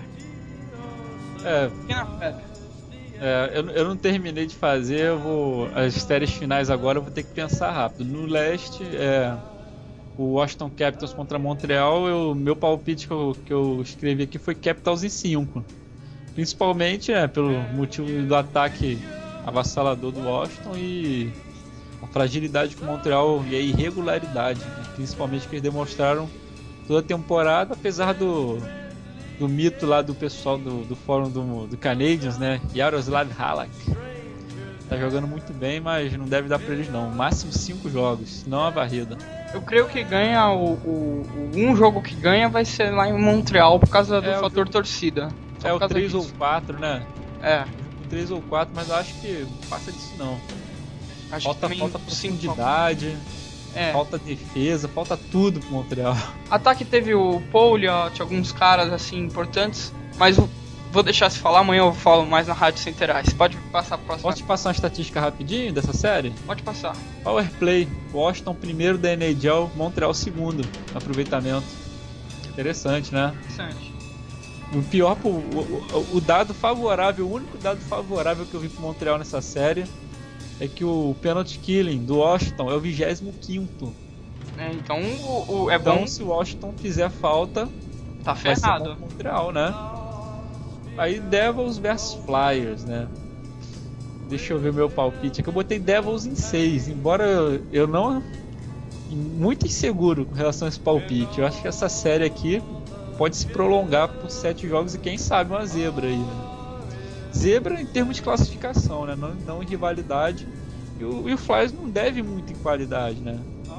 É, Pequena prévia. é, eu, eu não terminei de fazer, eu vou, as séries finais agora eu vou ter que pensar rápido. No leste, é, o Washington Capitals contra Montreal, eu, meu palpite que eu, que eu escrevi aqui foi Capitals em cinco. Principalmente é, pelo motivo do ataque avassalador do Washington e a fragilidade com o Montreal e a irregularidade, né? Principalmente que eles demonstraram toda a temporada, apesar do, do mito lá do pessoal do, do fórum do, do Canadiens, né? Yaroslav Halak. Tá jogando muito bem, mas não deve dar pra eles não. Máximo cinco jogos, não a varrida. Eu creio que ganha o, o, o- um jogo que ganha vai ser lá em Montreal por causa do É, o fator torcida. Só É por o causa três ou disso. quatro, né? É, O três ou quatro, mas eu acho que não passa disso não. acho Falta, que também falta o cinco. profundidade, É. falta defesa, falta tudo pro Montreal. Ataque teve o Pouliot, alguns caras assim importantes, mas eu vou deixar se falar, amanhã eu falo mais na Rádio Centerais. Pode passar a próxima. Posso te passar uma estatística rapidinho dessa série? Pode passar. Power Play, Washington primeiro da N H L, Montreal segundo no aproveitamento. Interessante, né? Interessante. O pior, o, o, o dado favorável, o único dado favorável que eu vi pro Montreal nessa série é que o penalty killing do Washington é o vigésimo quinto. É, então o, o- é Então bom, se o Washington fizer falta, tá vai ser bom ferrado. pro Montreal, né? Aí Devils versus Flyers, né? Deixa eu ver meu palpite aqui. Eu botei Devils em seis, embora eu, eu não... Muito inseguro com relação a esse palpite. Eu acho que essa série aqui pode se prolongar por sete jogos e quem sabe uma zebra aí, né? Zebra em termos de classificação, né? Não, não em rivalidade. E o, e o Flyers não deve muito em qualidade, né?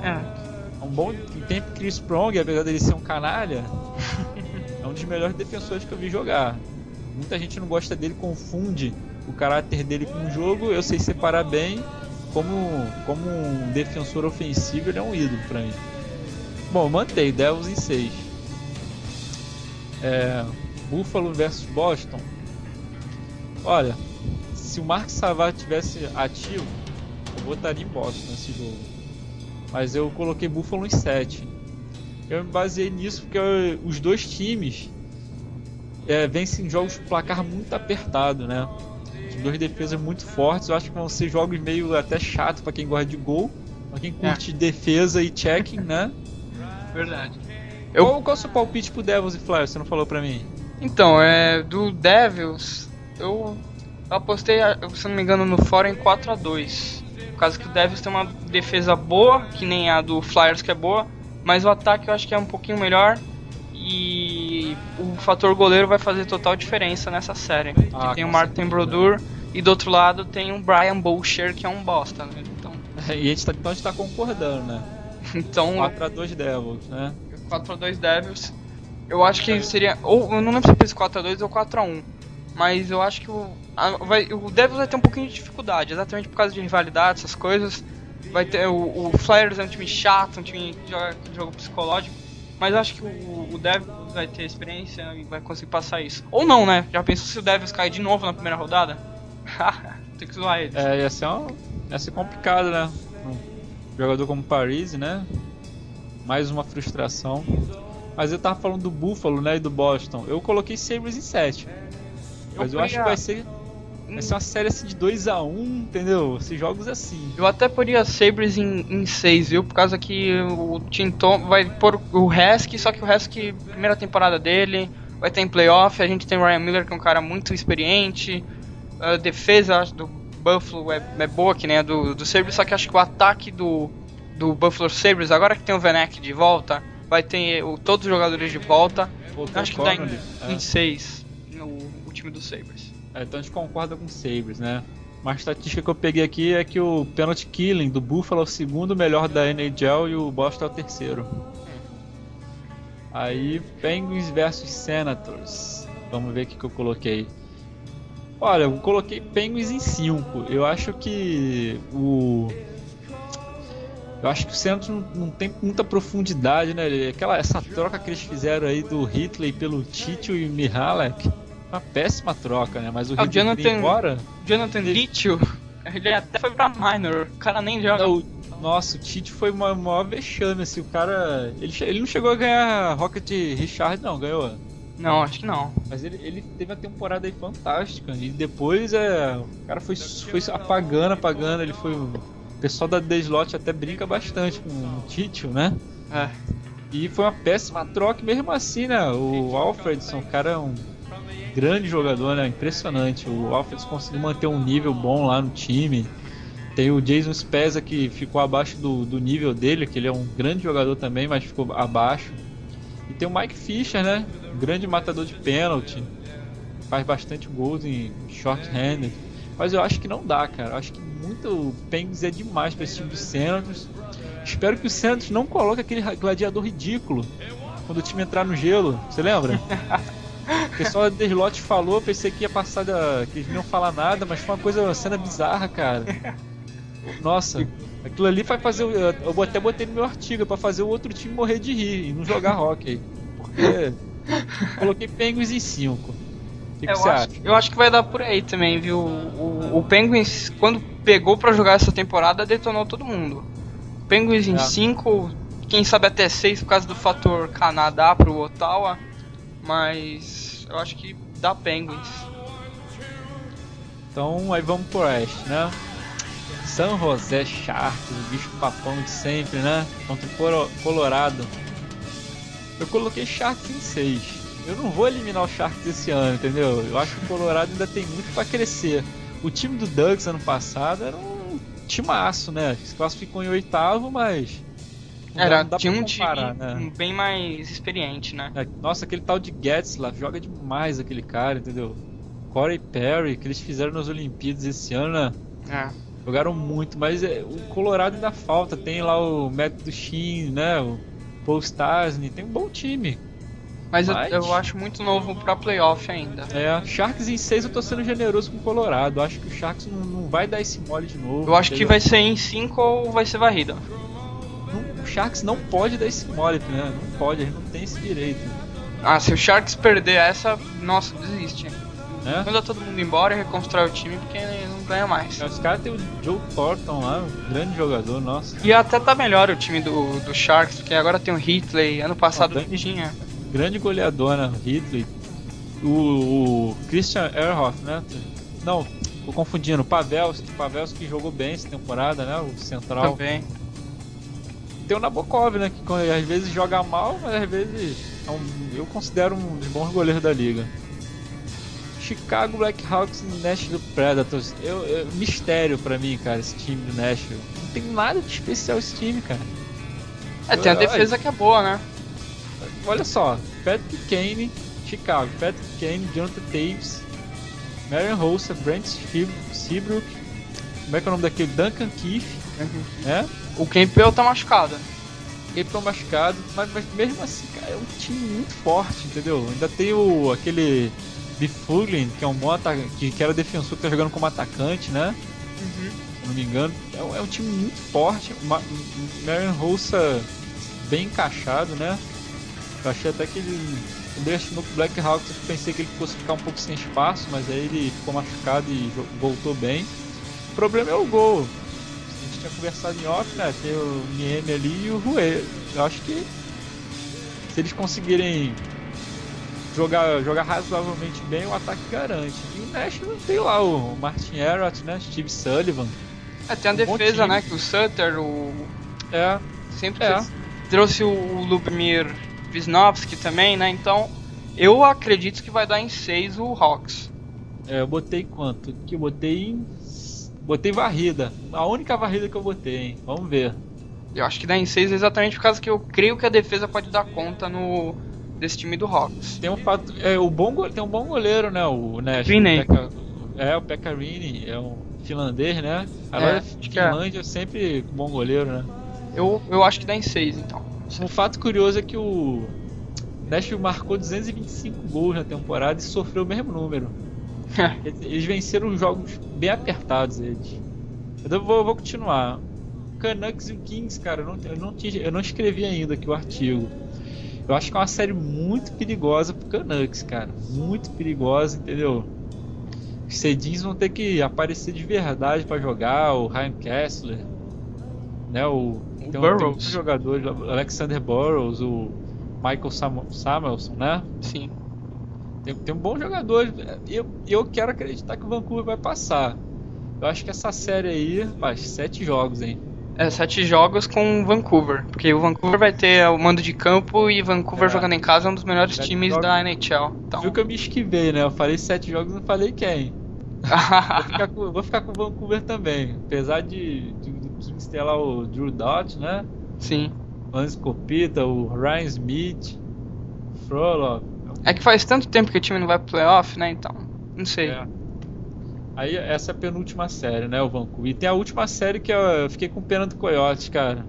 É. É um bom tem Chris Prong, apesar dele ser um canalha, é um dos melhores defensores que eu vi jogar. Muita gente não gosta dele, confunde o caráter dele com o jogo. Eu sei separar bem. Como, como um defensor ofensivo, ele é um ídolo pra mim. Bom, mantei Devils em seis. É, Buffalo versus Boston. Olha, se o Mark Savard tivesse ativo, eu botaria em Boston nesse jogo. Mas eu coloquei Buffalo em sete. Eu me baseei nisso porque eu- os dois times é, vencem jogos com placar muito apertado, né? As duas defesas muito fortes. Eu acho que vão ser jogos meio até chato pra quem gosta de gol, pra quem curte defesa e checking, né? Verdade. Eu- Qual, qual é o seu palpite pro Devils e Flyers? Você não falou pra mim? Então, é do Devils, eu apostei, se não me engano, no fora em quatro a dois. Por causa que o Devils tem uma defesa boa, que nem a do Flyers que é boa, mas o ataque eu acho que é um pouquinho melhor e o fator goleiro vai fazer total diferença nessa série. Ah, que tem o com Martin certeza. Brodeur e do outro lado tem o Brian Boucher, que é um bosta, né? Então, E a gente tá, então a gente tá concordando, né? então quatro a dois Devils, né? quatro a dois Devils. Eu acho que seria. Ou eu não lembro se é quatro a dois ou quatro a um. Mas eu acho que o, a, vai, o Devils vai ter um pouquinho de dificuldade, exatamente por causa de rivalidade, essas coisas. Vai ter o, o Flyers é um time chato, um time que joga jogo psicológico. Mas eu acho que o, o Devils vai ter experiência e vai conseguir passar isso. Ou não, né? Já pensou se o Devils cair de novo na primeira rodada? Tem que zoar eles. É, ia ser, um, ia ser complicado, né? Um jogador como Paris, né? Mais uma frustração. Mas eu tava falando do Buffalo, né? E do Boston. Eu coloquei Sabres em sete. Mas eu, eu acho que vai ser, vai ser uma série assim de dois a um, entendeu? Esses jogos assim. Eu até poria Sabres em seis, viu? Por causa que o Tinton vai pôr o Husky, só que o Husky, primeira temporada dele, vai ter em playoff. A gente tem o Ryan Miller, que é um cara muito experiente. A defesa, acho, do Buffalo é, é boa, que nem a do, do Sabres, só que acho que o ataque do, do Buffalo Sabres, agora que tem o Vanek de volta, vai ter o, todos os jogadores de volta. Acho que dá em seis no o time do Sabres. É, então a gente concorda com o Sabres, né? Uma estatística que eu peguei aqui é que o penalty killing do Buffalo é o segundo melhor da N H L e o Boston é o terceiro. Aí, Penguins versus Senators. Vamos ver o que, que eu coloquei. Olha, eu coloquei Penguins em cinco. Eu acho que o... Eu acho que o Senators não, não tem muita profundidade, né? Aquela, essa troca que eles fizeram aí do Hitley pelo Tito e o Mihalek, uma péssima troca, né? Mas o ah, Hitley Jonathan, embora... Jonathan Litchell, ele até foi pra minor, o cara nem joga. Não, nossa, o Tite foi uma maior vexame, assim, o cara... Ele, ele não chegou a ganhar Rocket Richard, não, ganhou? Não, acho que não. Mas ele, ele teve uma temporada aí fantástica. E depois é, o cara foi, foi apagando, apagando. Ele foi. O pessoal da Deslot até brinca bastante com o Tito, né? É. E foi uma péssima troca mesmo assim, né? O Alfredson, o cara é um grande jogador, né? Impressionante. O Alfredson conseguiu manter um nível bom lá no time. Tem o Jason Spezza que ficou abaixo do, do nível dele, que ele é um grande jogador também, mas ficou abaixo. E tem o Mike Fisher, né? Um grande matador de pênalti. Faz bastante gols em short-handed. Mas eu acho que não dá, cara. Eu acho que muito o Penguins é demais para esse time do Senators. Espero que o Senators não coloque aquele gladiador ridículo quando o time entrar no gelo. Você lembra? O pessoal da Deslot falou, pensei que ia passar da... que eles não iam falar nada, mas foi uma coisa, uma cena bizarra, cara. Nossa, aquilo ali vai fazer. Eu até botei no meu artigo pra fazer o outro time morrer de rir e não jogar hockey. Porque coloquei Penguins em cinco. O que, que eu você acho, acha? Eu acho que vai dar por aí também, viu? O, o, o Penguins, quando pegou pra jogar essa temporada, detonou todo mundo. Penguins em cinco, é. Quem sabe até seis por causa do fator Canadá pro Ottawa. Mas eu acho que dá Penguins. Então aí vamos pro Oeste, né? San José Sharks, o bicho papão de sempre, né? Contra o Colorado. Eu coloquei Sharks em seis. Eu não vou eliminar o Sharks esse ano, entendeu? Eu acho que o Colorado ainda tem muito pra crescer. O time do Ducks ano passado era um timaço, né? Se classificou em oitavo, mas... Era, não dá tinha pra um comparar, time né? bem mais experiente, né? Nossa, aquele tal de Getzlaff joga demais aquele cara, entendeu? Corey Perry, que eles fizeram nas Olimpíadas esse ano, né? É. Jogaram muito, mas é, o Colorado ainda falta. Tem lá o Matt Duchene, né? O Paul Stastny, tem um bom time. Mas, mas... Eu, eu acho muito novo pra playoff ainda. É, Sharks em seis eu tô sendo generoso com o Colorado. Acho que o Sharks não, não vai dar esse mole de novo. Eu acho entendeu? que vai ser em cinco ou vai ser varrida. Não, o Sharks não pode dar esse mole, né? Não pode, a gente não tem esse direito. Ah, se o Sharks perder essa, nossa, desiste. É? Manda todo mundo embora e reconstrói o time porque não ganha mais. Os caras tem o Joe Thornton lá, um grande jogador, nossa. E até tá melhor o time do, do Sharks, porque agora tem o Hitley, ano passado oh, tinha. Grande goleador, né? O Hitley. O, o Christian Ehrhoff, né? Não, tô confundindo. O Pavelski, Pavelski jogou bem essa temporada, né? O central. Também. Tem o Nabokov, né? Que às vezes joga mal, mas às vezes é um, eu considero um dos bons goleiros da liga. Chicago Blackhawks e Nashville Predators. Eu, eu, mistério pra mim, cara, esse time do Nashville. Não tem nada de especial esse time, cara. É, tem a defesa que é boa, né? Olha só, Patrick Kane, Chicago, Patrick Kane, Jonathan Taves, Marian Hossa, Brent Seabrook, como é que é o nome daquele? Duncan Keith, Uhum. né? O Campbell tá machucado. ele foi machucado, mas, mas mesmo assim, cara, é um time muito forte, entendeu? Ainda tem o aquele Bifuglin, que é um bom atacante, que, que era defensor, que tá jogando como atacante, né? Uhum. Se eu não me engano. É, um- é um time muito forte. Ma- Marion Hossa bem encaixado, né? Eu achei até que ele. Quando ele assinou com o Blackhawks, eu pensei que ele fosse ficar um pouco sem espaço, mas aí ele ficou machucado e jo- voltou bem. O problema é o gol. A gente tinha conversado em off, né? Tem o Nieme ali e o Rue. Eu acho que se eles conseguirem jogar, jogar razoavelmente bem, o ataque garante. E o Nashville tem lá o Martin Erat, né? Steve Sullivan. É, tem a Um bom defesa, time. né? Que o Sutter, o. É, Sempre É. fez- trouxe o Lubomir Wisnowski também, né? Então, eu acredito que vai dar em seis o Hawks. é, eu botei quanto? Que eu botei em... Botei varrida. A única varrida que eu botei, hein? Vamos ver. Eu acho que dá em seis exatamente por causa que eu creio que a defesa pode dar conta no desse time do Hawks. Tem um fato, é, o bom go- tem um bom goleiro, né? O Nash. Rinne. O Pekka- é, o Pekka-Rinne, é um finlandês, né? Agora, É, acho que é. Finlândia é sempre bom goleiro, né? Eu, eu acho que dá em seis, então. Um fato curioso é que o Nashville marcou duzentos e vinte e cinco gols na temporada e sofreu o mesmo número. Quer dizer, eles venceram jogos bem apertados, eles. Eu vou, vou continuar. O Canucks e o Kings, cara, eu não, eu, não tinha, eu não escrevi ainda aqui o artigo. Eu acho que é uma série muito perigosa pro Canucks, cara. Muito perigosa, entendeu? Os cedinhos vão ter que aparecer de verdade pra jogar. O Ryan Kessler, né? O, O tem, um- Burrows. tem muitos jogadores, o Alexander Burrows, o Michael Sam- Samuelson, né? Sim. Tem, tem um bom jogador. Eu, eu quero acreditar que o Vancouver vai passar. Eu acho que essa série aí, faz sete jogos, hein? É, sete jogos com Vancouver. Porque o Vancouver vai ter o mando de campo e Vancouver É. jogando em casa é um dos melhores Sete times jogos. da N H L. Então... Viu que eu me esquivei, né? Eu falei sete jogos e não falei quem. Vou ficar com, vou ficar com o Vancouver também. Apesar de, de do Kings ter lá o Drew Dott, né? Sim. O Hans Kopita, o Ryan Smith, o Frolov. É que faz tanto tempo que o time não vai pro playoff, né? Então, não sei. É. Aí essa é a penúltima série, né? O Vancouver. E tem a última série que eu fiquei com pena do Coyotes, cara.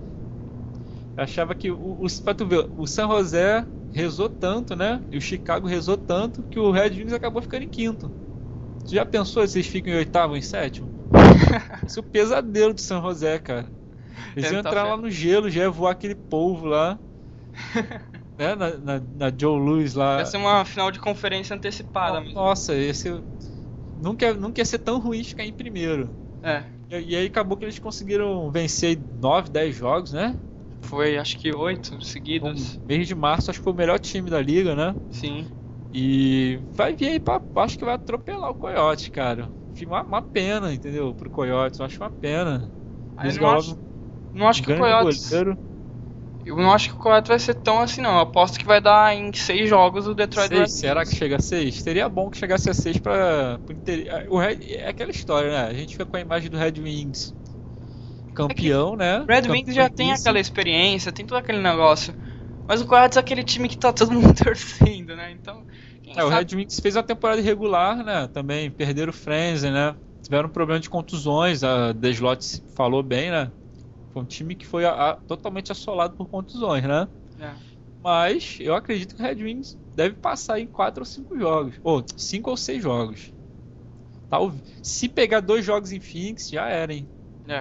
Eu achava que o, o, pra tu ver, o San José rezou tanto, né? E o Chicago rezou tanto que o Red Wings acabou ficando em quinto. Tu já pensou se eles ficam em oitavo ou em sétimo? Esse é o pesadelo do San José, cara. Eles iam Tentar entrar fe- lá no gelo, já ia voar aquele polvo lá. Né? Na, na, na Joe Louis lá. Vai ser uma final de conferência antecipada mesmo. Nossa, esse nunca, nunca ia ser tão ruim de ficar em primeiro. É, E, e aí acabou que eles conseguiram vencer nove, dez jogos, né? foi acho que oito No seguidos. mês de março, acho que foi o melhor time da liga, né? Sim. E vai vir aí pra. Acho que vai atropelar o Coyote, cara. Uma, uma pena, entendeu? Pro Coyotes, eu acho uma pena. Aí eu Eles não ganharam acho, não acho um que o grande Coyotes. goleiro. Eu não acho que o Coyotes vai ser tão assim, não. Eu aposto que vai dar em seis jogos o Detroit Red Seis, Wings. será que chega a seis? Seria bom que chegasse a seis pra. pro inter- O Red, é aquela história, né? A gente fica com a imagem do Red Wings campeão, né? Red Campeão Wings já tem vice. aquela experiência, tem todo aquele negócio. Mas o Coyotes é aquele time que tá todo mundo torcendo, né? Então, quem É, o sabe- Red Wings fez uma temporada irregular, né? Também perderam o Frenzy, né? Tiveram um problema de contusões, a Deslot falou bem, né? Foi um time que foi a- a- totalmente assolado por contusões, né? É. Mas eu acredito que o Red Wings deve passar em quatro ou cinco jogos. Ou cinco ou seis jogos. Tal- Se pegar dois jogos em Phoenix, já era, hein? É.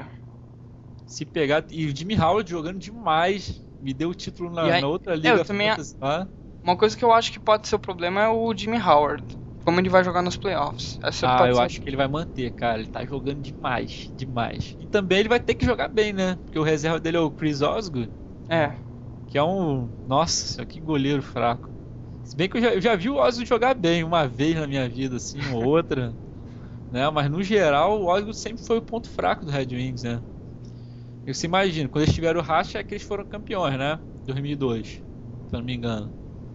Se pegar. E o Jimmy Howard jogando demais. Me deu o título na, E aí- na outra eu liga também a- Fantasy lá. Uma coisa que eu acho que pode ser o problema é o Jimmy Howard. Como ele vai jogar nos playoffs. Essa Ah, pode eu ser- acho que ele vai manter, cara. Ele tá jogando demais, demais. E também ele vai ter que jogar bem, né? Porque o reserva dele é o Chris Osgood, É. que é um. Nossa, que goleiro fraco. Se bem que eu já, eu já vi o Osgood jogar bem uma vez na minha vida, assim, ou outra. Né? Mas no geral, o Osgood sempre foi o ponto fraco do Red Wings, né? Eu se imagino, quando eles tiveram o racha é que eles foram campeões, né? dois mil e dois, se eu não me engano.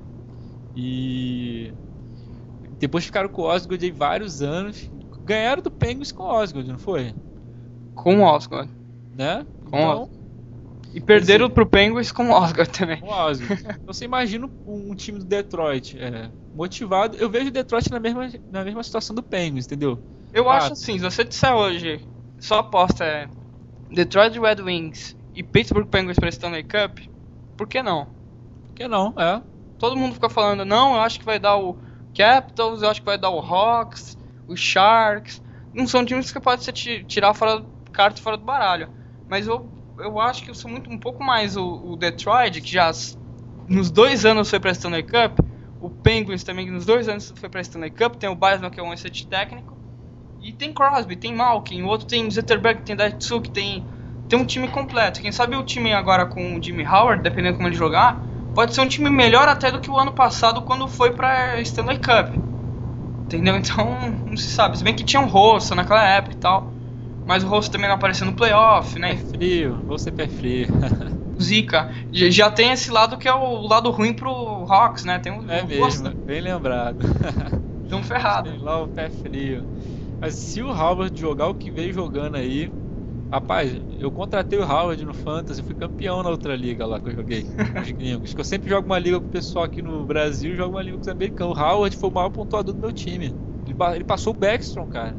E depois ficaram com o Osgood aí vários anos. Ganharam do Penguins com o Osgood, não foi? Com o Osgood. Né? Com Então, E perderam pro Penguins com o Osgood também. com o Osgood. Então você imagina um, um time do Detroit é, motivado. Eu vejo o Detroit na mesma, na mesma situação do Penguins, entendeu? Eu Ah, acho assim, se você disser hoje, sua aposta é Detroit Red Wings e Pittsburgh Penguins pra Stanley Cup, por que não? Por que não? É. Todo mundo fica falando, não, eu acho que vai dar o Capitals, eu acho que vai dar o Hawks, o Sharks. Não são times que pode ser tirar fora carta fora do baralho. Mas eu, eu acho que eu sou muito, um pouco mais o, o Detroit, que já nos dois anos foi pra Stanley Cup. O Penguins também, que nos dois anos foi pra Stanley Cup. Tem o Baisman, que é um excelente técnico. E tem Crosby, tem Malkin, o outro tem Zetterberg, tem Datsuk, tem, tem um time completo. Quem sabe o time agora com o Jimmy Howard, dependendo como ele jogar, pode ser um time melhor até do que o ano passado quando foi pra Stanley Cup. Entendeu? Então, não se sabe. Se bem que tinha um Rosso naquela época e tal. Mas o Rosso também não apareceu no playoff, né? É frio, vou ser pé frio. Zica. Já tem esse lado que é o lado ruim pro Hawks, né? Tem um, é um mesmo, gosto. bem lembrado. Tão ferrado. Sei lá o pé frio. Mas se o Howard jogar o que veio jogando aí... Rapaz, eu contratei o Howard no Fantasy, fui campeão na outra liga lá que eu joguei, com os gringos. Que eu sempre jogo uma liga com o pessoal aqui no Brasil e jogo uma liga com os americanos. O Howard foi o maior pontuador do meu time. Ele, ele passou o Backstrom, cara.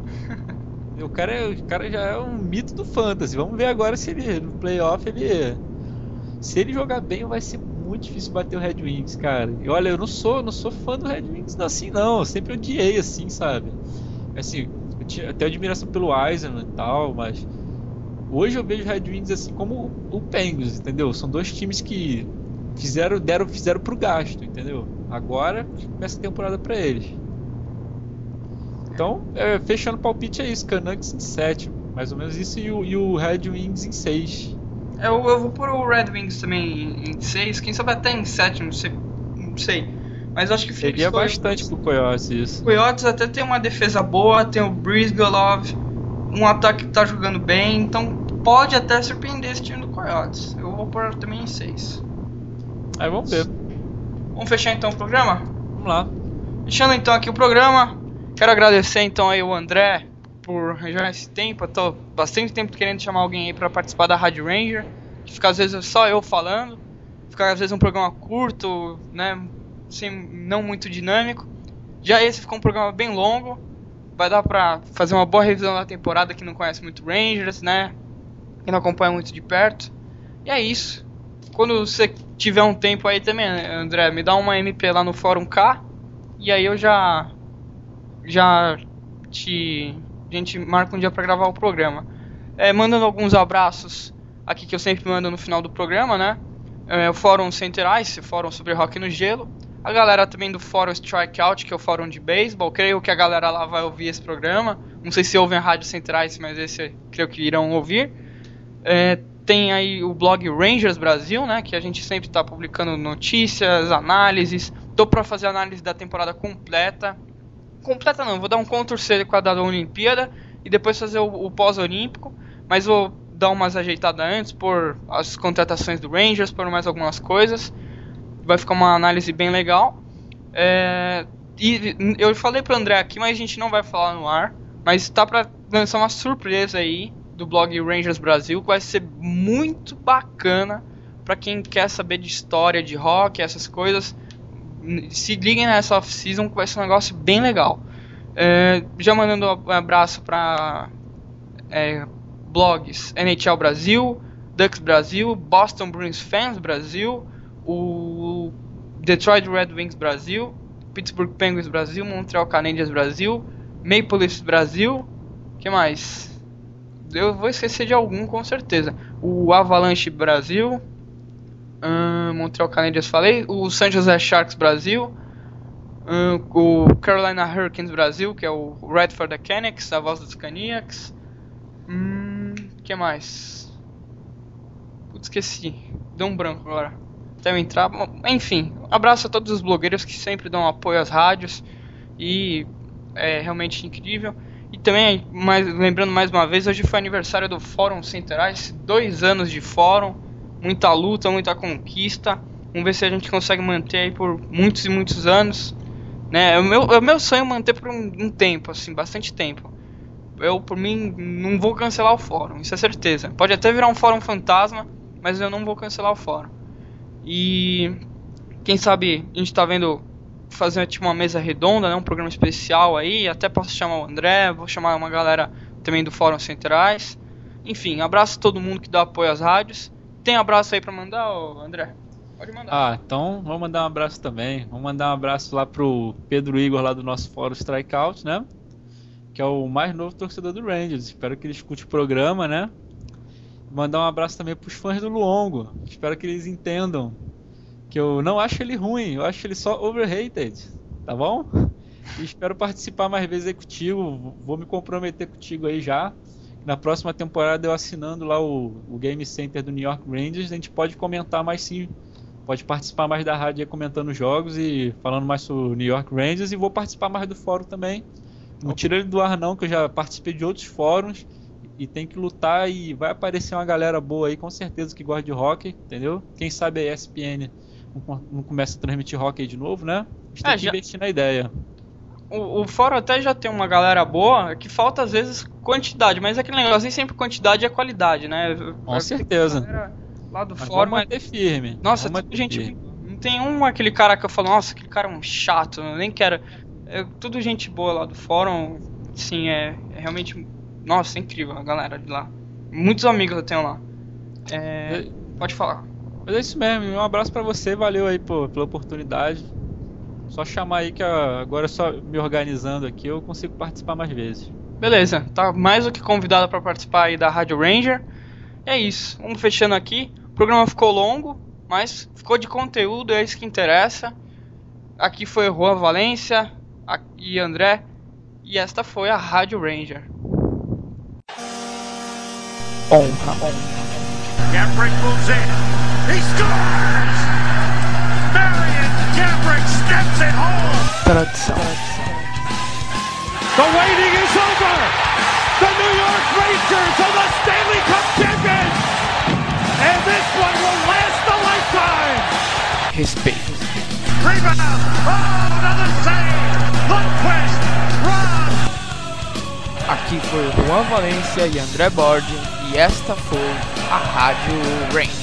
O cara, é, o cara já é um mito do Fantasy. Vamos ver agora se ele, no playoff, ele... Se ele jogar bem, vai ser muito difícil bater o Red Wings, cara. E olha, eu não sou, não sou fã do Red Wings assim, não. Eu sempre odiei, assim, sabe? Assim, eu tinha até admiração pelo Eisenman e tal, mas... Hoje eu vejo o Red Wings assim como o Penguins, entendeu? São dois times que fizeram, deram, fizeram pro gasto, entendeu? Agora começa a temporada pra eles. Então, é, fechando o palpite é isso, Canucks em sétimo, mais ou menos isso, e o, e o Red Wings em seis. Eu, eu vou pôr o Red Wings também em seis, quem sabe até em sétimo, não sei. Não sei. Mas acho que seria bastante pro Coyotes isso. O Coyotes até tem uma defesa boa, tem o Brizgalov, um ataque que tá jogando bem, então pode até surpreender esse time do Coyotes. Eu vou pôr também em seis. Aí vamos ver. Vamos fechar então o programa? Vamos lá. Fechando então aqui o programa, quero agradecer então aí o André por arranjar esse tempo. Eu tô bastante tempo querendo chamar alguém aí pra participar da Rádio Ranger, que fica às vezes só eu falando, fica às vezes um programa curto, né, sem, não muito dinâmico. Já esse ficou um programa bem longo, vai dar pra fazer uma boa revisão da temporada. Quem não conhece muito Rangers, né, quem não acompanha muito de perto. E é isso. Quando você tiver um tempo aí também, André, me dá uma M P lá no Fórum K, e aí eu já já te a gente marca um dia pra gravar o programa. É, mandando alguns abraços aqui que eu sempre mando no final do programa, né? É, o Fórum Center Ice, fórum sobre hockey no gelo. A galera também do Fórum Strikeout, que é o fórum de beisebol. Creio que a galera lá vai ouvir esse programa. Não sei se ouvem a Rádio Center Ice, mas esse creio que irão ouvir. É, tem aí o blog Rangers Brasil, né? Que a gente sempre está publicando notícias, análises. Tô para fazer a análise da temporada completa. Completa não, vou dar um Ctrl-C com a da Olimpíada e depois fazer o, o pós-olímpico. Mas vou dar umas ajeitadas antes, por as contratações do Rangers, por mais algumas coisas. Vai ficar uma análise bem legal. É, e eu falei pro André aqui, mas a gente não vai falar no ar. Mas tá pra lançar uma surpresa aí do blog Rangers Brasil, que vai ser muito bacana pra quem quer saber de história, de hockey, essas coisas. Se liguem nessa off-season, que vai ser um negócio bem legal. É, já mandando um abraço pra é, blogs N H L Brasil, Ducks Brasil, Boston Bruins Fans Brasil, o Detroit Red Wings Brasil, Pittsburgh Penguins Brasil, Montreal Canadiens Brasil, Maple Leafs Brasil, que mais? Eu vou esquecer de algum com certeza. O Avalanche Brasil, uh, Montreal Canadiens falei, o San Jose Sharks Brasil, uh, o Carolina Hurricanes Brasil, que é o Redford Canucks, a voz dos Canucks. Hum, que mais? Putz, esqueci. Deu um branco agora. Até eu entrar. Enfim, abraço a todos os blogueiros que sempre dão apoio às rádios. E é realmente incrível. E também, mais, lembrando mais uma vez, hoje foi aniversário do Fórum Centrais. Dois anos de fórum. Muita luta, muita conquista. Vamos ver se a gente consegue manter aí por muitos e muitos anos. Né? É o meu, é o meu sonho manter por um, um tempo, assim, bastante tempo. Eu, por mim, não vou cancelar o fórum, isso é certeza. Pode até virar um fórum fantasma, mas eu não vou cancelar o fórum. E quem sabe a gente tá vendo fazer tipo uma mesa redonda, né, um programa especial aí. Até posso chamar o André, vou chamar uma galera também do Fórum Centrais. Enfim, abraço a todo mundo que dá apoio às rádios. tem abraço aí pra mandar, ô André? Pode mandar. Ah, então vamos mandar um abraço também. Vamos mandar um abraço lá pro Pedro Igor, lá do nosso fórum Strikeout, né? Que é o mais novo torcedor do Rangers. Espero que ele escute o programa, né? Mandar um abraço também pros fãs do Luongo. Espero que eles entendam que eu não acho ele ruim, eu acho ele só overrated, tá bom? E espero participar mais vezes aí contigo. Vou me comprometer contigo aí já. Na próxima temporada eu assinando lá o, o Game Center do New York Rangers, a gente pode comentar mais sim. Pode participar mais da rádio aí comentando jogos e falando mais sobre o New York Rangers, e vou participar mais do fórum também. Não tira ele do ar não, que eu já participei de outros fóruns e tem que lutar, e vai aparecer uma galera boa aí, com certeza, que gosta de hockey, entendeu? Quem sabe a E S P N não, não começa a transmitir hockey de novo, né? A gente tem É, que já... investir na ideia. O, o fórum até já tem uma galera boa, que falta às vezes quantidade, mas é aquele negócio, nem sempre quantidade é qualidade, né? Com certeza. Galera lá do Mas fórum vamos manter firme. Nossa, vamos tudo gente. firme. Não tem um aquele cara que eu falo, nossa, aquele cara é um chato, eu nem quero. É tudo gente boa lá do fórum. Sim, é, é realmente. Nossa, é incrível a galera de lá. Muitos amigos eu tenho lá. É, É- pode falar. Mas é isso mesmo, um abraço pra você, valeu aí pô, pela oportunidade. Só chamar aí que ah, agora só me organizando aqui eu consigo participar mais vezes. Beleza, tá mais do que convidado para participar aí da Rádio Ranger. É isso, vamos fechando aqui. O programa ficou longo, mas ficou de conteúdo, é isso que interessa. Aqui foi Juan Valência e André, e esta foi a Rádio Ranger. Honra, honra. Gabrick moves in. He scores! Marion Gabrick steps it home. Tradição. The waiting is over. The New York Rangers are the Stanley Cup champions. And this one will last a lifetime. Respeito. Rebound. Oh, another save. Lundqvist. Run. Aqui foi Juan Valência e André Bordi, e esta foi a Rádio Ranger.